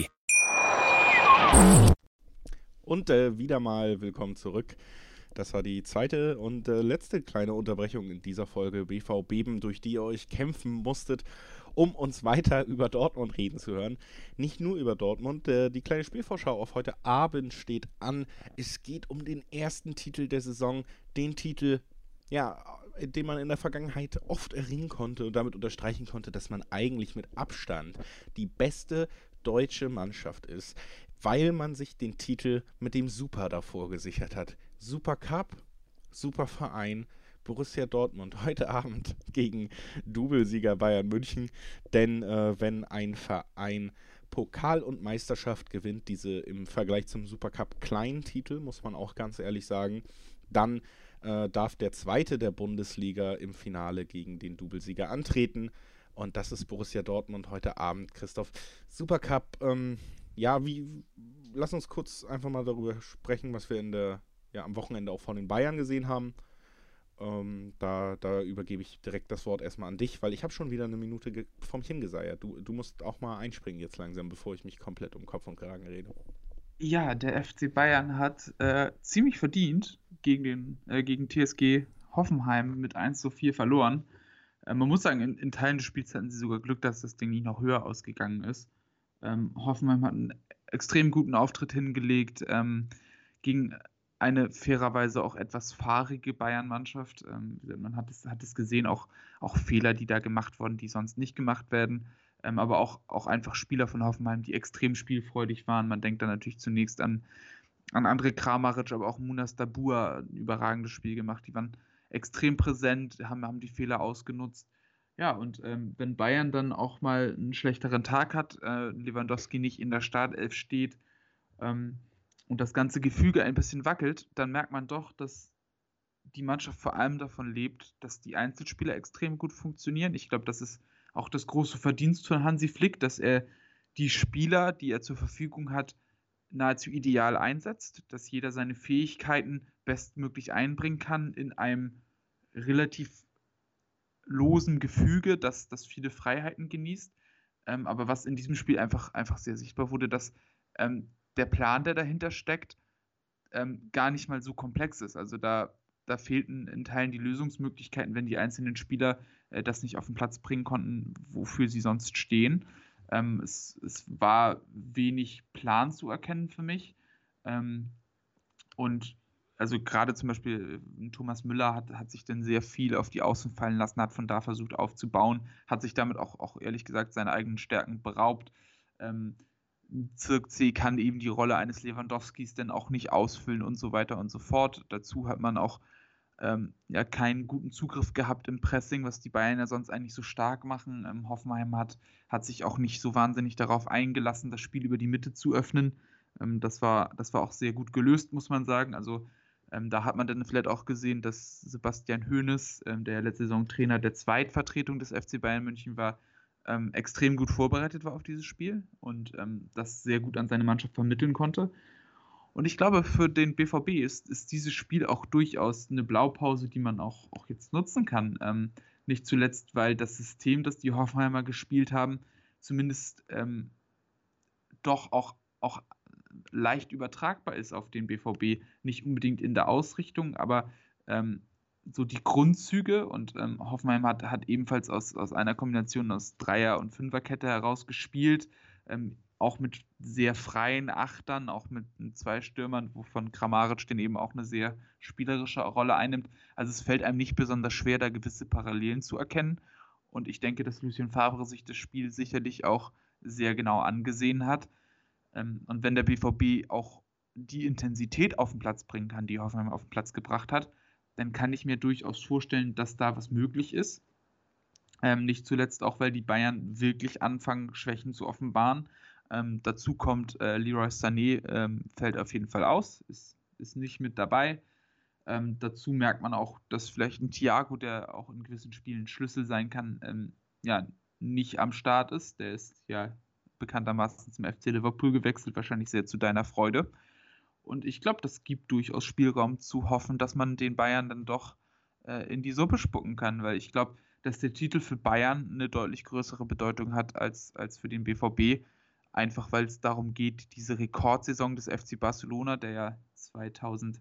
Und äh, wieder mal willkommen zurück. Das war die zweite und äh, letzte kleine Unterbrechung in dieser Folge B V Beben, durch die ihr euch kämpfen musstet, um uns weiter über Dortmund reden zu hören. Nicht nur über Dortmund, äh, die kleine Spielvorschau auf heute Abend steht an. Es geht um den ersten Titel der Saison, den Titel, ja, den man in der Vergangenheit oft erringen konnte und damit unterstreichen konnte, dass man eigentlich mit Abstand die beste deutsche Mannschaft ist, weil man sich den Titel mit dem Super davor gesichert hat. Super Cup, Super Verein, Borussia Dortmund heute Abend gegen Doublesieger Bayern München. Denn äh, wenn ein Verein Pokal und Meisterschaft gewinnt, diese im Vergleich zum Super Cup kleinen Titel, muss man auch ganz ehrlich sagen, dann äh, darf der Zweite der Bundesliga im Finale gegen den Doublesieger antreten. Und das ist Borussia Dortmund heute Abend. Christoph, Super Cup, ähm, ja, wie, lass uns kurz einfach mal darüber sprechen, was wir in der, ja, am Wochenende auch von den Bayern gesehen haben. Ähm, da, da übergebe ich direkt das Wort erstmal an dich, weil ich habe schon wieder eine Minute ge- vor mich hingeseiert. Du, du musst auch mal einspringen jetzt langsam, bevor ich mich komplett um Kopf und Kragen rede. Ja, der F C Bayern hat äh, ziemlich verdient gegen, den, äh, gegen T S G Hoffenheim mit eins zu vier verloren. Äh, man muss sagen, in, in Teilen des Spiels hatten sie sogar Glück, dass das Ding nicht noch höher ausgegangen ist. Ähm, Hoffenheim hat einen extrem guten Auftritt hingelegt ähm, gegen eine fairerweise auch etwas fahrige Bayern-Mannschaft. Ähm, man hat es, hat es gesehen, auch, auch Fehler, die da gemacht wurden, die sonst nicht gemacht werden. Ähm, aber auch, auch einfach Spieler von Hoffenheim, die extrem spielfreudig waren. Man denkt dann natürlich zunächst an, an André Kramaric, aber auch Munas Dabur, ein überragendes Spiel gemacht. Die waren extrem präsent, haben, haben die Fehler ausgenutzt. Ja, und ähm, wenn Bayern dann auch mal einen schlechteren Tag hat, äh, Lewandowski nicht in der Startelf steht ähm, und das ganze Gefüge ein bisschen wackelt, dann merkt man doch, dass die Mannschaft vor allem davon lebt, dass die Einzelspieler extrem gut funktionieren. Ich glaube, das ist auch das große Verdienst von Hansi Flick, dass er die Spieler, die er zur Verfügung hat, nahezu ideal einsetzt, dass jeder seine Fähigkeiten bestmöglich einbringen kann in einem relativ losen Gefüge, das, das viele Freiheiten genießt. Ähm, aber was in diesem Spiel einfach, einfach sehr sichtbar wurde, dass ähm, der Plan, der dahinter steckt, ähm, gar nicht mal so komplex ist. Also da, da fehlten in Teilen die Lösungsmöglichkeiten, wenn die einzelnen Spieler äh, das nicht auf den Platz bringen konnten, wofür sie sonst stehen. Ähm, es, es war wenig Plan zu erkennen für mich. Ähm, und also gerade zum Beispiel äh, Thomas Müller hat, hat sich dann sehr viel auf die Außen fallen lassen, hat von da versucht aufzubauen, hat sich damit auch, auch ehrlich gesagt seine eigenen Stärken beraubt. Ähm, Zirkzee kann eben die Rolle eines Lewandowskis dann auch nicht ausfüllen und so weiter und so fort. Dazu hat man auch ähm, ja keinen guten Zugriff gehabt im Pressing, was die Bayern ja sonst eigentlich so stark machen. Ähm, Hoffenheim hat, hat sich auch nicht so wahnsinnig darauf eingelassen, das Spiel über die Mitte zu öffnen. Ähm, das war, das war auch sehr gut gelöst, muss man sagen. Also ähm, da hat man dann vielleicht auch gesehen, dass Sebastian Hoeneß, ähm, der letzte Saison Trainer der Zweitvertretung des F C Bayern München war, ähm, extrem gut vorbereitet war auf dieses Spiel und ähm, das sehr gut an seine Mannschaft vermitteln konnte. Und ich glaube, für den B V B ist, ist dieses Spiel auch durchaus eine Blaupause, die man auch, auch jetzt nutzen kann. Ähm, nicht zuletzt, weil das System, das die Hoffenheimer gespielt haben, zumindest ähm, doch auch, auch leicht übertragbar ist auf den B V B. Nicht unbedingt in der Ausrichtung, aber ähm, so die Grundzüge. Und ähm, Hoffenheim hat, hat ebenfalls aus, aus einer Kombination aus Dreier- und Fünferkette heraus gespielt. Ähm, auch mit sehr freien Achtern, auch mit zwei Stürmern, wovon Kramaric den eben auch eine sehr spielerische Rolle einnimmt. Also es fällt einem nicht besonders schwer, da gewisse Parallelen zu erkennen. Und ich denke, dass Lucien Favre sich das Spiel sicherlich auch sehr genau angesehen hat. Ähm, und wenn der B V B auch die Intensität auf den Platz bringen kann, die Hoffenheim auf den Platz gebracht hat, dann kann ich mir durchaus vorstellen, dass da was möglich ist. Ähm, nicht zuletzt auch, weil die Bayern wirklich anfangen, Schwächen zu offenbaren. Ähm, dazu kommt äh, Leroy Sané, ähm, fällt auf jeden Fall aus, ist, ist nicht mit dabei. Ähm, dazu merkt man auch, dass vielleicht ein Thiago, der auch in gewissen Spielen Schlüssel sein kann, ähm, ja, nicht am Start ist. Der ist ja bekanntermaßen zum F C Liverpool gewechselt, wahrscheinlich sehr zu deiner Freude. Und ich glaube, das gibt durchaus Spielraum zu hoffen, dass man den Bayern dann doch äh, in die Suppe spucken kann, weil ich glaube, dass der Titel für Bayern eine deutlich größere Bedeutung hat als, als für den B V B. Einfach weil es darum geht, diese Rekordsaison des F C Barcelona, der ja zweitausendneun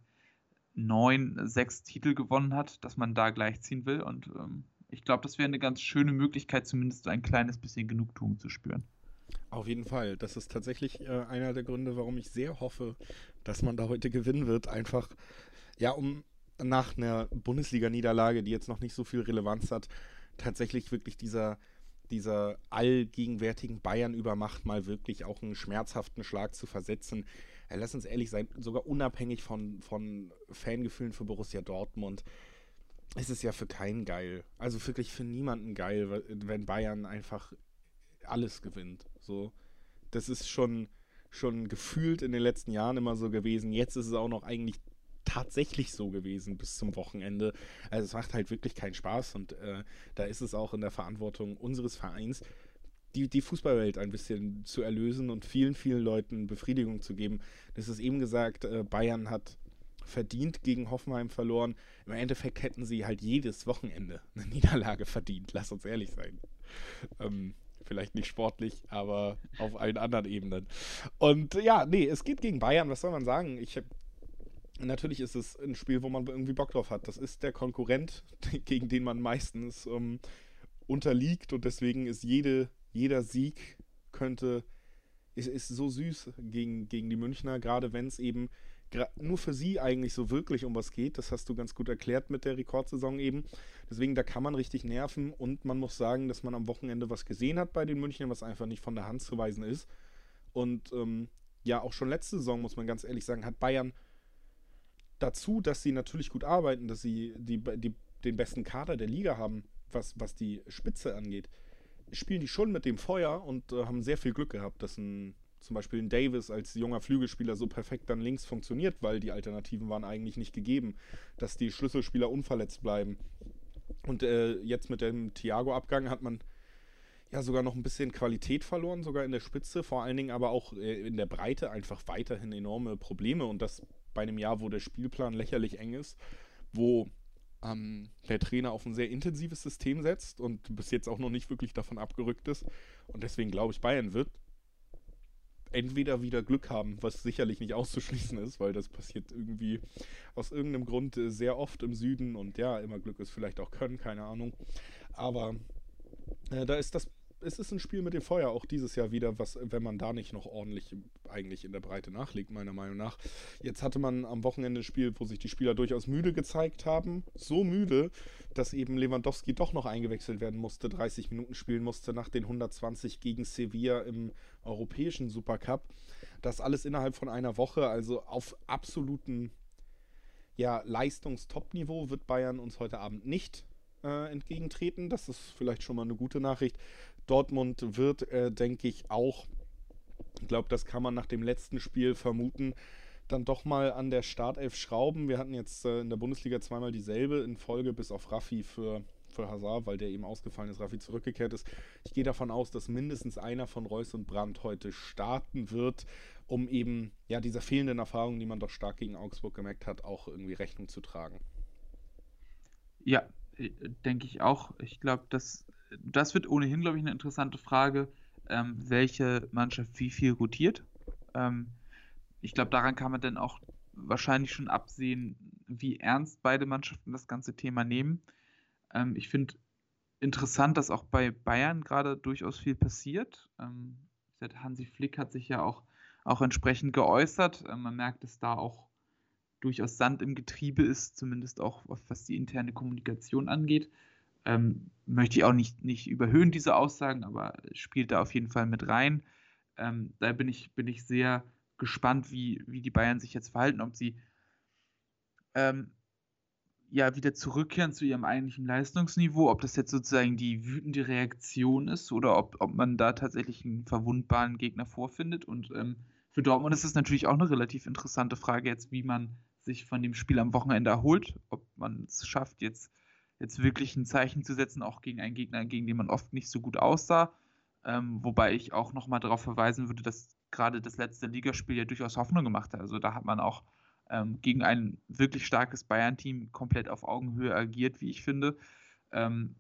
sechs Titel gewonnen hat, dass man da gleichziehen will. Und ähm, ich glaube, das wäre eine ganz schöne Möglichkeit, zumindest ein kleines bisschen Genugtuung zu spüren. Auf jeden Fall. Das ist tatsächlich äh, einer der Gründe, warum ich sehr hoffe, dass man da heute gewinnen wird. Einfach, ja, um nach einer Bundesliga-Niederlage, die jetzt noch nicht so viel Relevanz hat, tatsächlich wirklich dieser, dieser allgegenwärtigen Bayern-Übermacht mal wirklich auch einen schmerzhaften Schlag zu versetzen. Ja, lass uns ehrlich sein, sogar unabhängig von, von Fangefühlen für Borussia Dortmund, ist es ja für keinen geil. Also wirklich für niemanden geil, wenn Bayern einfach alles gewinnt. So, das ist schon, schon gefühlt in den letzten Jahren immer so gewesen. Jetzt ist es auch noch eigentlich tatsächlich so gewesen bis zum Wochenende. Also es macht halt wirklich keinen Spaß und äh, da ist es auch in der Verantwortung unseres Vereins, die, die Fußballwelt ein bisschen zu erlösen und vielen, vielen Leuten Befriedigung zu geben. Das ist eben gesagt, äh, Bayern hat verdient gegen Hoffenheim verloren. Im Endeffekt hätten sie halt jedes Wochenende eine Niederlage verdient, lass uns ehrlich sein. Ähm, vielleicht nicht sportlich, aber auf allen anderen Ebenen. Und ja, nee, es geht gegen Bayern, was soll man sagen? Ich hab, natürlich ist es ein Spiel, wo man irgendwie Bock drauf hat. Das ist der Konkurrent, gegen den man meistens ähm, unterliegt und deswegen ist jede, jeder Sieg könnte, ist, ist so süß gegen, gegen die Münchner, gerade wenn es eben nur für sie eigentlich so wirklich um was geht. Das hast du ganz gut erklärt mit der Rekordsaison eben. Deswegen, da kann man richtig nerven und man muss sagen, dass man am Wochenende was gesehen hat bei den Münchnern, was einfach nicht von der Hand zu weisen ist. Und ähm, ja, auch schon letzte Saison, muss man ganz ehrlich sagen, hat Bayern dazu, dass sie natürlich gut arbeiten, dass sie die, die, den besten Kader der Liga haben, was, was die Spitze angeht, spielen die schon mit dem Feuer und äh, haben sehr viel Glück gehabt, dass ein zum Beispiel ein Davis als junger Flügelspieler so perfekt dann links funktioniert, weil die Alternativen waren eigentlich nicht gegeben, dass die Schlüsselspieler unverletzt bleiben. Und äh, jetzt mit dem Thiago-Abgang hat man ja sogar noch ein bisschen Qualität verloren, sogar in der Spitze, vor allen Dingen aber auch äh, in der Breite einfach weiterhin enorme Probleme und das bei einem Jahr, wo der Spielplan lächerlich eng ist, wo ähm, der Trainer auf ein sehr intensives System setzt und bis jetzt auch noch nicht wirklich davon abgerückt ist. Und deswegen glaube ich, Bayern wird entweder wieder Glück haben, was sicherlich nicht auszuschließen ist, weil das passiert irgendwie aus irgendeinem Grund sehr oft im Süden und ja, immer Glück ist vielleicht auch Können, keine Ahnung. Aber äh, da ist das es ist ein Spiel mit dem Feuer, auch dieses Jahr wieder, was, wenn man da nicht noch ordentlich eigentlich in der Breite nachlegt, meiner Meinung nach. Jetzt hatte man am Wochenende ein Spiel, wo sich die Spieler durchaus müde gezeigt haben. So müde, dass eben Lewandowski doch noch eingewechselt werden musste, dreißig Minuten spielen musste nach den hundertzwanzig gegen Sevilla im europäischen Supercup. Das alles innerhalb von einer Woche, also auf absolutem ja, Leistungstop-Niveau wird Bayern uns heute Abend nicht äh, entgegentreten. Das ist vielleicht schon mal eine gute Nachricht. Dortmund wird, äh, denke ich, auch, ich glaube, das kann man nach dem letzten Spiel vermuten, dann doch mal an der Startelf schrauben. Wir hatten jetzt äh, in der Bundesliga zweimal dieselbe in Folge, bis auf Raffi für, für Hazard, weil der eben ausgefallen ist, Raffi zurückgekehrt ist. Ich gehe davon aus, dass mindestens einer von Reus und Brandt heute starten wird, um eben ja dieser fehlenden Erfahrung, die man doch stark gegen Augsburg gemerkt hat, auch irgendwie Rechnung zu tragen. Ja, denke ich auch. Ich glaube, das, das wird ohnehin, glaube ich, eine interessante Frage, ähm, welche Mannschaft wie viel rotiert. Ähm, ich glaube, daran kann man dann auch wahrscheinlich schon absehen, wie ernst beide Mannschaften das ganze Thema nehmen. Ähm, ich finde interessant, dass auch bei Bayern gerade durchaus viel passiert. Ähm, Hansi Flick hat sich ja auch, auch entsprechend geäußert. Ähm, man merkt, dass da auch durchaus Sand im Getriebe ist, zumindest auch was die interne Kommunikation angeht. Ähm, möchte ich auch nicht, nicht überhöhen, diese Aussagen, aber spielt da auf jeden Fall mit rein. Ähm, da bin ich, bin ich sehr gespannt, wie, wie die Bayern sich jetzt verhalten, ob sie ähm, ja wieder zurückkehren zu ihrem eigentlichen Leistungsniveau, ob das jetzt sozusagen die wütende Reaktion ist oder ob, ob man da tatsächlich einen verwundbaren Gegner vorfindet. Und ähm, für Dortmund ist es natürlich auch eine relativ interessante Frage jetzt, wie man sich von dem Spiel am Wochenende erholt, ob man es schafft, jetzt, jetzt wirklich ein Zeichen zu setzen, auch gegen einen Gegner, gegen den man oft nicht so gut aussah. Ähm, wobei ich auch nochmal darauf verweisen würde, dass gerade das letzte Ligaspiel ja durchaus Hoffnung gemacht hat. Also da hat man auch ähm, gegen ein wirklich starkes Bayern-Team komplett auf Augenhöhe agiert, wie ich finde. Ähm,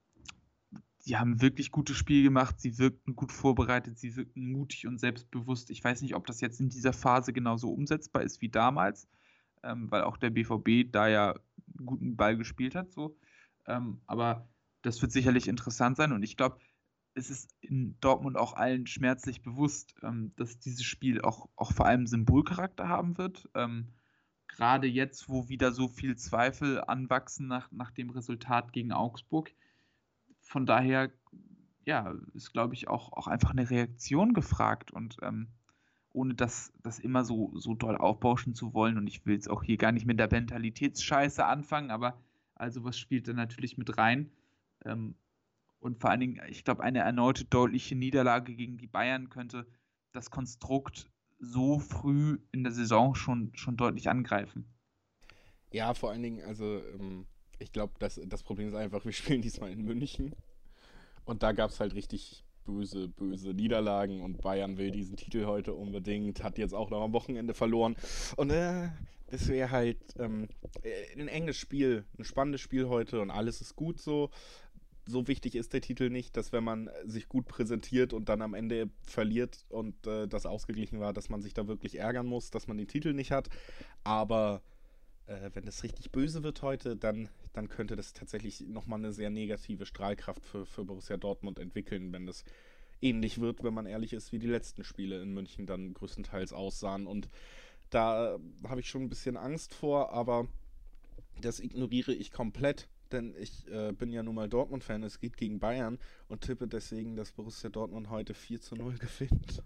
die haben ein wirklich gutes Spiel gemacht, sie wirkten gut vorbereitet, sie wirkten mutig und selbstbewusst. Ich weiß nicht, ob das jetzt in dieser Phase genauso umsetzbar ist wie damals, ähm, weil auch der B V B da ja einen guten Ball gespielt hat. So. Ähm, aber das wird sicherlich interessant sein und ich glaube, es ist in Dortmund auch allen schmerzlich bewusst, ähm, dass dieses Spiel auch, auch vor allem Symbolcharakter haben wird. Ähm, gerade jetzt, wo wieder so viel Zweifel anwachsen nach, nach dem Resultat gegen Augsburg. Von daher, ja, ist, glaube ich, auch, auch einfach eine Reaktion gefragt und ähm, ohne das, das immer so, so doll aufbauschen zu wollen und ich will jetzt auch hier gar nicht mit der Mentalitätsscheiße anfangen, aber also was spielt da natürlich mit rein? Ähm, Und vor allen Dingen, ich glaube, eine erneute deutliche Niederlage gegen die Bayern könnte das Konstrukt so früh in der Saison schon, schon deutlich angreifen. Ja, vor allen Dingen, also ähm, ich glaube, das, das Problem ist einfach, wir spielen diesmal in München und da gab es halt richtig böse, böse Niederlagen und Bayern will diesen Titel heute unbedingt, hat jetzt auch noch am Wochenende verloren und äh, das wäre halt ähm, ein enges Spiel, ein spannendes Spiel heute und alles ist gut so. So wichtig ist der Titel nicht, dass wenn man sich gut präsentiert und dann am Ende verliert und äh, das ausgeglichen war, dass man sich da wirklich ärgern muss, dass man den Titel nicht hat. Aber äh, wenn das richtig böse wird heute, dann, dann könnte das tatsächlich nochmal eine sehr negative Strahlkraft für, für Borussia Dortmund entwickeln, wenn das ähnlich wird, wenn man ehrlich ist, wie die letzten Spiele in München dann größtenteils aussahen. Und da äh, habe ich schon ein bisschen Angst vor, aber das ignoriere ich komplett. Denn ich äh, bin ja nun mal Dortmund-Fan, es geht gegen Bayern und tippe deswegen, dass Borussia Dortmund heute vier zu null gewinnt.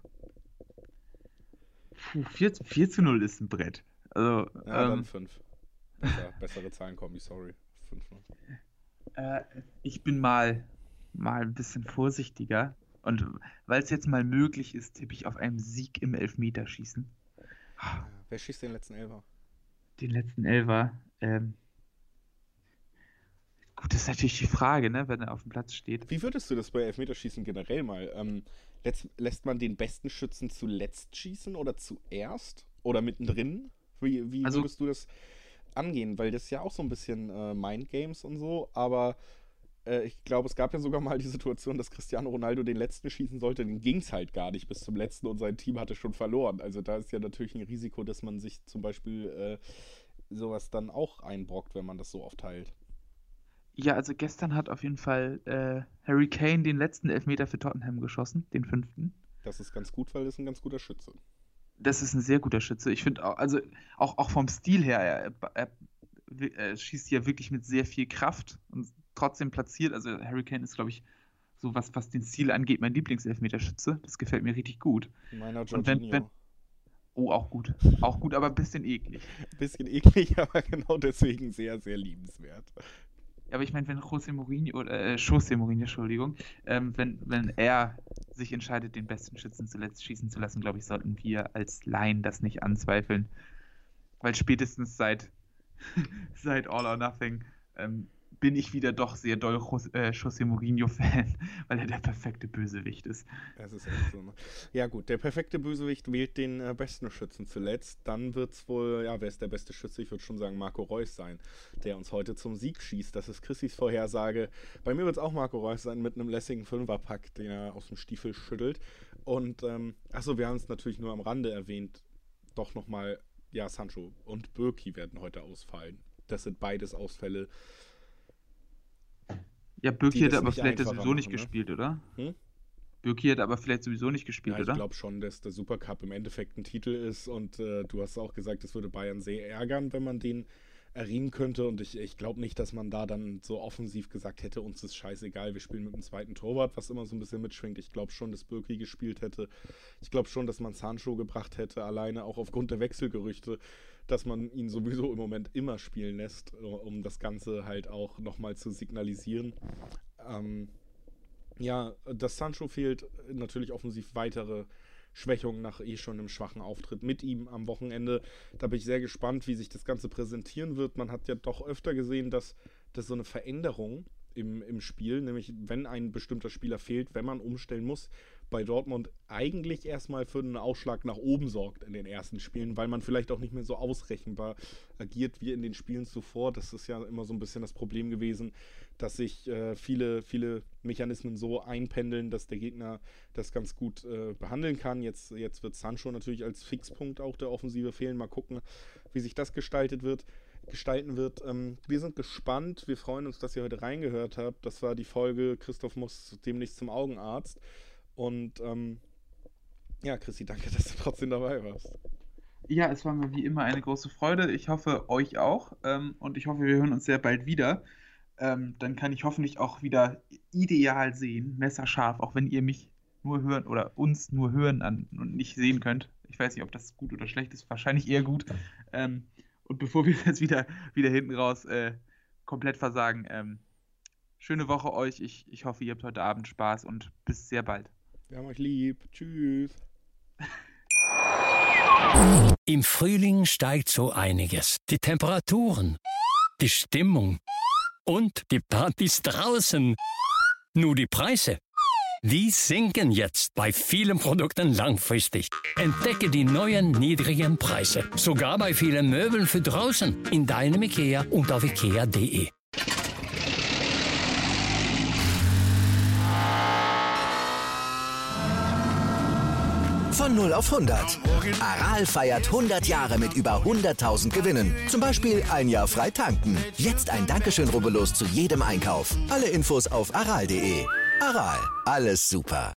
Puh, vier, vier zu null ist ein Brett. Also, ja, ähm, dann fünf. Besser, bessere Zahlenkombi, sorry. fünf null. Äh, ich bin mal, mal ein bisschen vorsichtiger und weil es jetzt mal möglich ist, tippe ich auf einen Sieg im Elfmeterschießen. Ja, wer schießt den letzten Elfer? Den letzten Elfer, ähm, gut, das ist natürlich die Frage, ne, wenn er auf dem Platz steht. Wie würdest du das bei Elfmeterschießen generell mal? Ähm, lässt, lässt man den besten Schützen zuletzt schießen oder zuerst? Oder mittendrin? Wie, wie Also, würdest du das angehen? Weil das ist ja auch so ein bisschen äh, Mindgames und so, aber äh, ich glaube, es gab ja sogar mal die Situation, dass Cristiano Ronaldo den letzten schießen sollte, den ging es halt gar nicht bis zum letzten und sein Team hatte schon verloren. Also da ist ja natürlich ein Risiko, dass man sich zum Beispiel äh, sowas dann auch einbrockt, wenn man das so oft teilt. Ja, also gestern hat auf jeden Fall äh, Harry Kane den letzten Elfmeter für Tottenham geschossen, den fünften. Das ist ganz gut, weil das ist ein ganz guter Schütze. Das ist ein sehr guter Schütze. Ich finde auch, also auch, auch vom Stil her, er, er, er schießt ja wirklich mit sehr viel Kraft und trotzdem platziert. Also Harry Kane ist, glaube ich, so was, was den Stil angeht, mein Lieblingselfmeterschütze. Das gefällt mir richtig gut. Meiner Und wenn, Jorginho. wenn, oh, auch gut. Auch gut, aber ein bisschen eklig. Ein bisschen eklig, aber genau deswegen sehr, sehr liebenswert. Ja, aber ich meine, wenn José Mourinho, oder äh, José Mourinho, Entschuldigung, ähm, wenn, wenn er sich entscheidet, den besten Schützen zuletzt schießen zu lassen, glaube ich, sollten wir als Laien das nicht anzweifeln. Weil spätestens seit, seit All or Nothing ähm, bin ich wieder doch sehr doll Jos- äh, José Mourinho-Fan, weil er der perfekte Bösewicht ist. Das ist echt so. Ne? Ja gut, der perfekte Bösewicht wählt den äh, besten Schützen zuletzt. Dann wird es wohl, ja, wer ist der beste Schütze? Ich würde schon sagen Marco Reus sein, der uns heute zum Sieg schießt. Das ist Chrissys Vorhersage. Bei mir wird es auch Marco Reus sein mit einem lässigen Fünferpack, den er aus dem Stiefel schüttelt. Und, ähm, achso, wir haben es natürlich nur am Rande erwähnt. Doch nochmal, ja, Sancho und Bürki werden heute ausfallen. Das sind beides Ausfälle. Ja, Bürki Die hätte das aber nicht vielleicht einfacher sowieso nicht machen, ne? gespielt, oder? Hm? Bürki hätte aber vielleicht sowieso nicht gespielt, Ja, ich oder? glaube schon, dass der Supercup im Endeffekt ein Titel ist und äh, du hast auch gesagt, es würde Bayern sehr ärgern, wenn man den erringen könnte und ich, ich glaube nicht, dass man da dann so offensiv gesagt hätte, uns ist scheißegal, wir spielen mit dem zweiten Torwart, was immer so ein bisschen mitschwingt. Ich glaube schon, dass Bürki gespielt hätte. Ich glaube schon, dass man Sancho gebracht hätte, alleine auch aufgrund der Wechselgerüchte, dass man ihn sowieso im Moment immer spielen lässt, um das Ganze halt auch nochmal zu signalisieren. Ähm, ja, dass Sancho fehlt, natürlich offensiv weitere Schwächungen nach eh schon einem schwachen Auftritt mit ihm am Wochenende. Da bin ich sehr gespannt, wie sich das Ganze präsentieren wird. Man hat ja doch öfter gesehen, dass, dass so eine Veränderung im, im Spiel, nämlich wenn ein bestimmter Spieler fehlt, wenn man umstellen muss, bei Dortmund eigentlich erstmal für einen Ausschlag nach oben sorgt in den ersten Spielen, weil man vielleicht auch nicht mehr so ausrechenbar agiert wie in den Spielen zuvor. Das ist ja immer so ein bisschen das Problem gewesen, dass sich äh, viele, viele Mechanismen so einpendeln, dass der Gegner das ganz gut äh, behandeln kann. Jetzt, jetzt wird Sancho natürlich als Fixpunkt auch der Offensive fehlen. Mal gucken, wie sich das gestaltet wird. gestalten wird. Ähm, wir sind gespannt. Wir freuen uns, dass ihr heute reingehört habt. Das war die Folge Christoph muss demnächst zum Augenarzt. Und ähm, ja, Chrissy, danke, dass du trotzdem dabei warst. Ja, es war mir wie immer eine große Freude. Ich hoffe, euch auch. Ähm, und ich hoffe, wir hören uns sehr bald wieder. Ähm, dann kann ich hoffentlich auch wieder ideal sehen, messerscharf, auch wenn ihr mich nur hören oder uns nur hören an und nicht sehen könnt. Ich weiß nicht, ob das gut oder schlecht ist. Wahrscheinlich eher gut. Ähm, und bevor wir jetzt wieder, wieder hinten raus äh, komplett versagen, ähm, schöne Woche euch. Ich, ich hoffe, ihr habt heute Abend Spaß und bis sehr bald. Wir haben euch lieb. Tschüss. Im Frühling steigt so einiges. Die Temperaturen, die Stimmung und die Partys draußen. Nur die Preise, die sinken jetzt bei vielen Produkten langfristig. Entdecke die neuen niedrigen Preise. Sogar bei vielen Möbeln für draußen. In deinem IKEA und auf ikea punkt de. Von null auf hundert. Aral feiert hundert Jahre mit über hunderttausend Gewinnen. Zum Beispiel ein Jahr frei tanken. Jetzt ein Dankeschön, rubbellos zu jedem Einkauf. Alle Infos auf aral punkt de. Aral, alles super.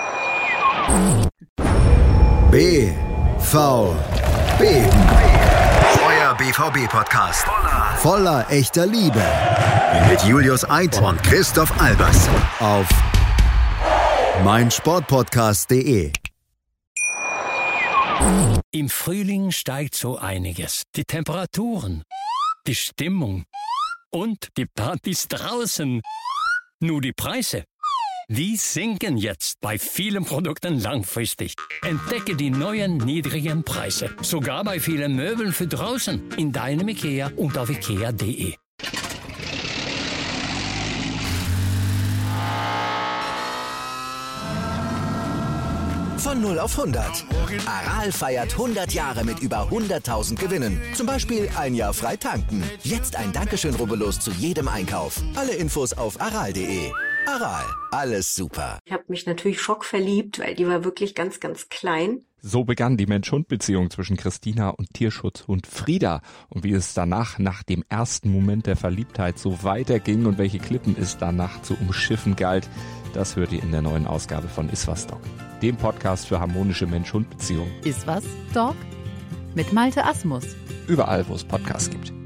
B V Beben. Euer B V B-Podcast. Voller echter Liebe. Mit Julius Eid und Christoph Albers. Auf meinsportpodcast punkt de. Im Frühling steigt so einiges. Die Temperaturen, die Stimmung und die Partys draußen. Nur die Preise, die sinken jetzt bei vielen Produkten langfristig. Entdecke die neuen niedrigen Preise. Sogar bei vielen Möbeln für draußen. In deinem IKEA und auf ikea punkt de. Von null auf hundert. Aral feiert hundert Jahre mit über hunderttausend Gewinnen. Zum Beispiel ein Jahr frei tanken. Jetzt ein Dankeschön, rubbellos zu jedem Einkauf. Alle Infos auf aral punkt de. Aral, alles super. Ich habe mich natürlich schockverliebt, weil die war wirklich ganz, ganz klein. So begann die Mensch-Hund-Beziehung zwischen Christina und Tierschutzhund Frieda. Und wie es danach, nach dem ersten Moment der Verliebtheit, so weiterging und welche Klippen es danach zu umschiffen galt, das hört ihr in der neuen Ausgabe von Iswas Dog, dem Podcast für harmonische Mensch-Hund-Beziehungen. Iswas Dog? Mit Malte Asmus. Überall, wo es Podcasts gibt.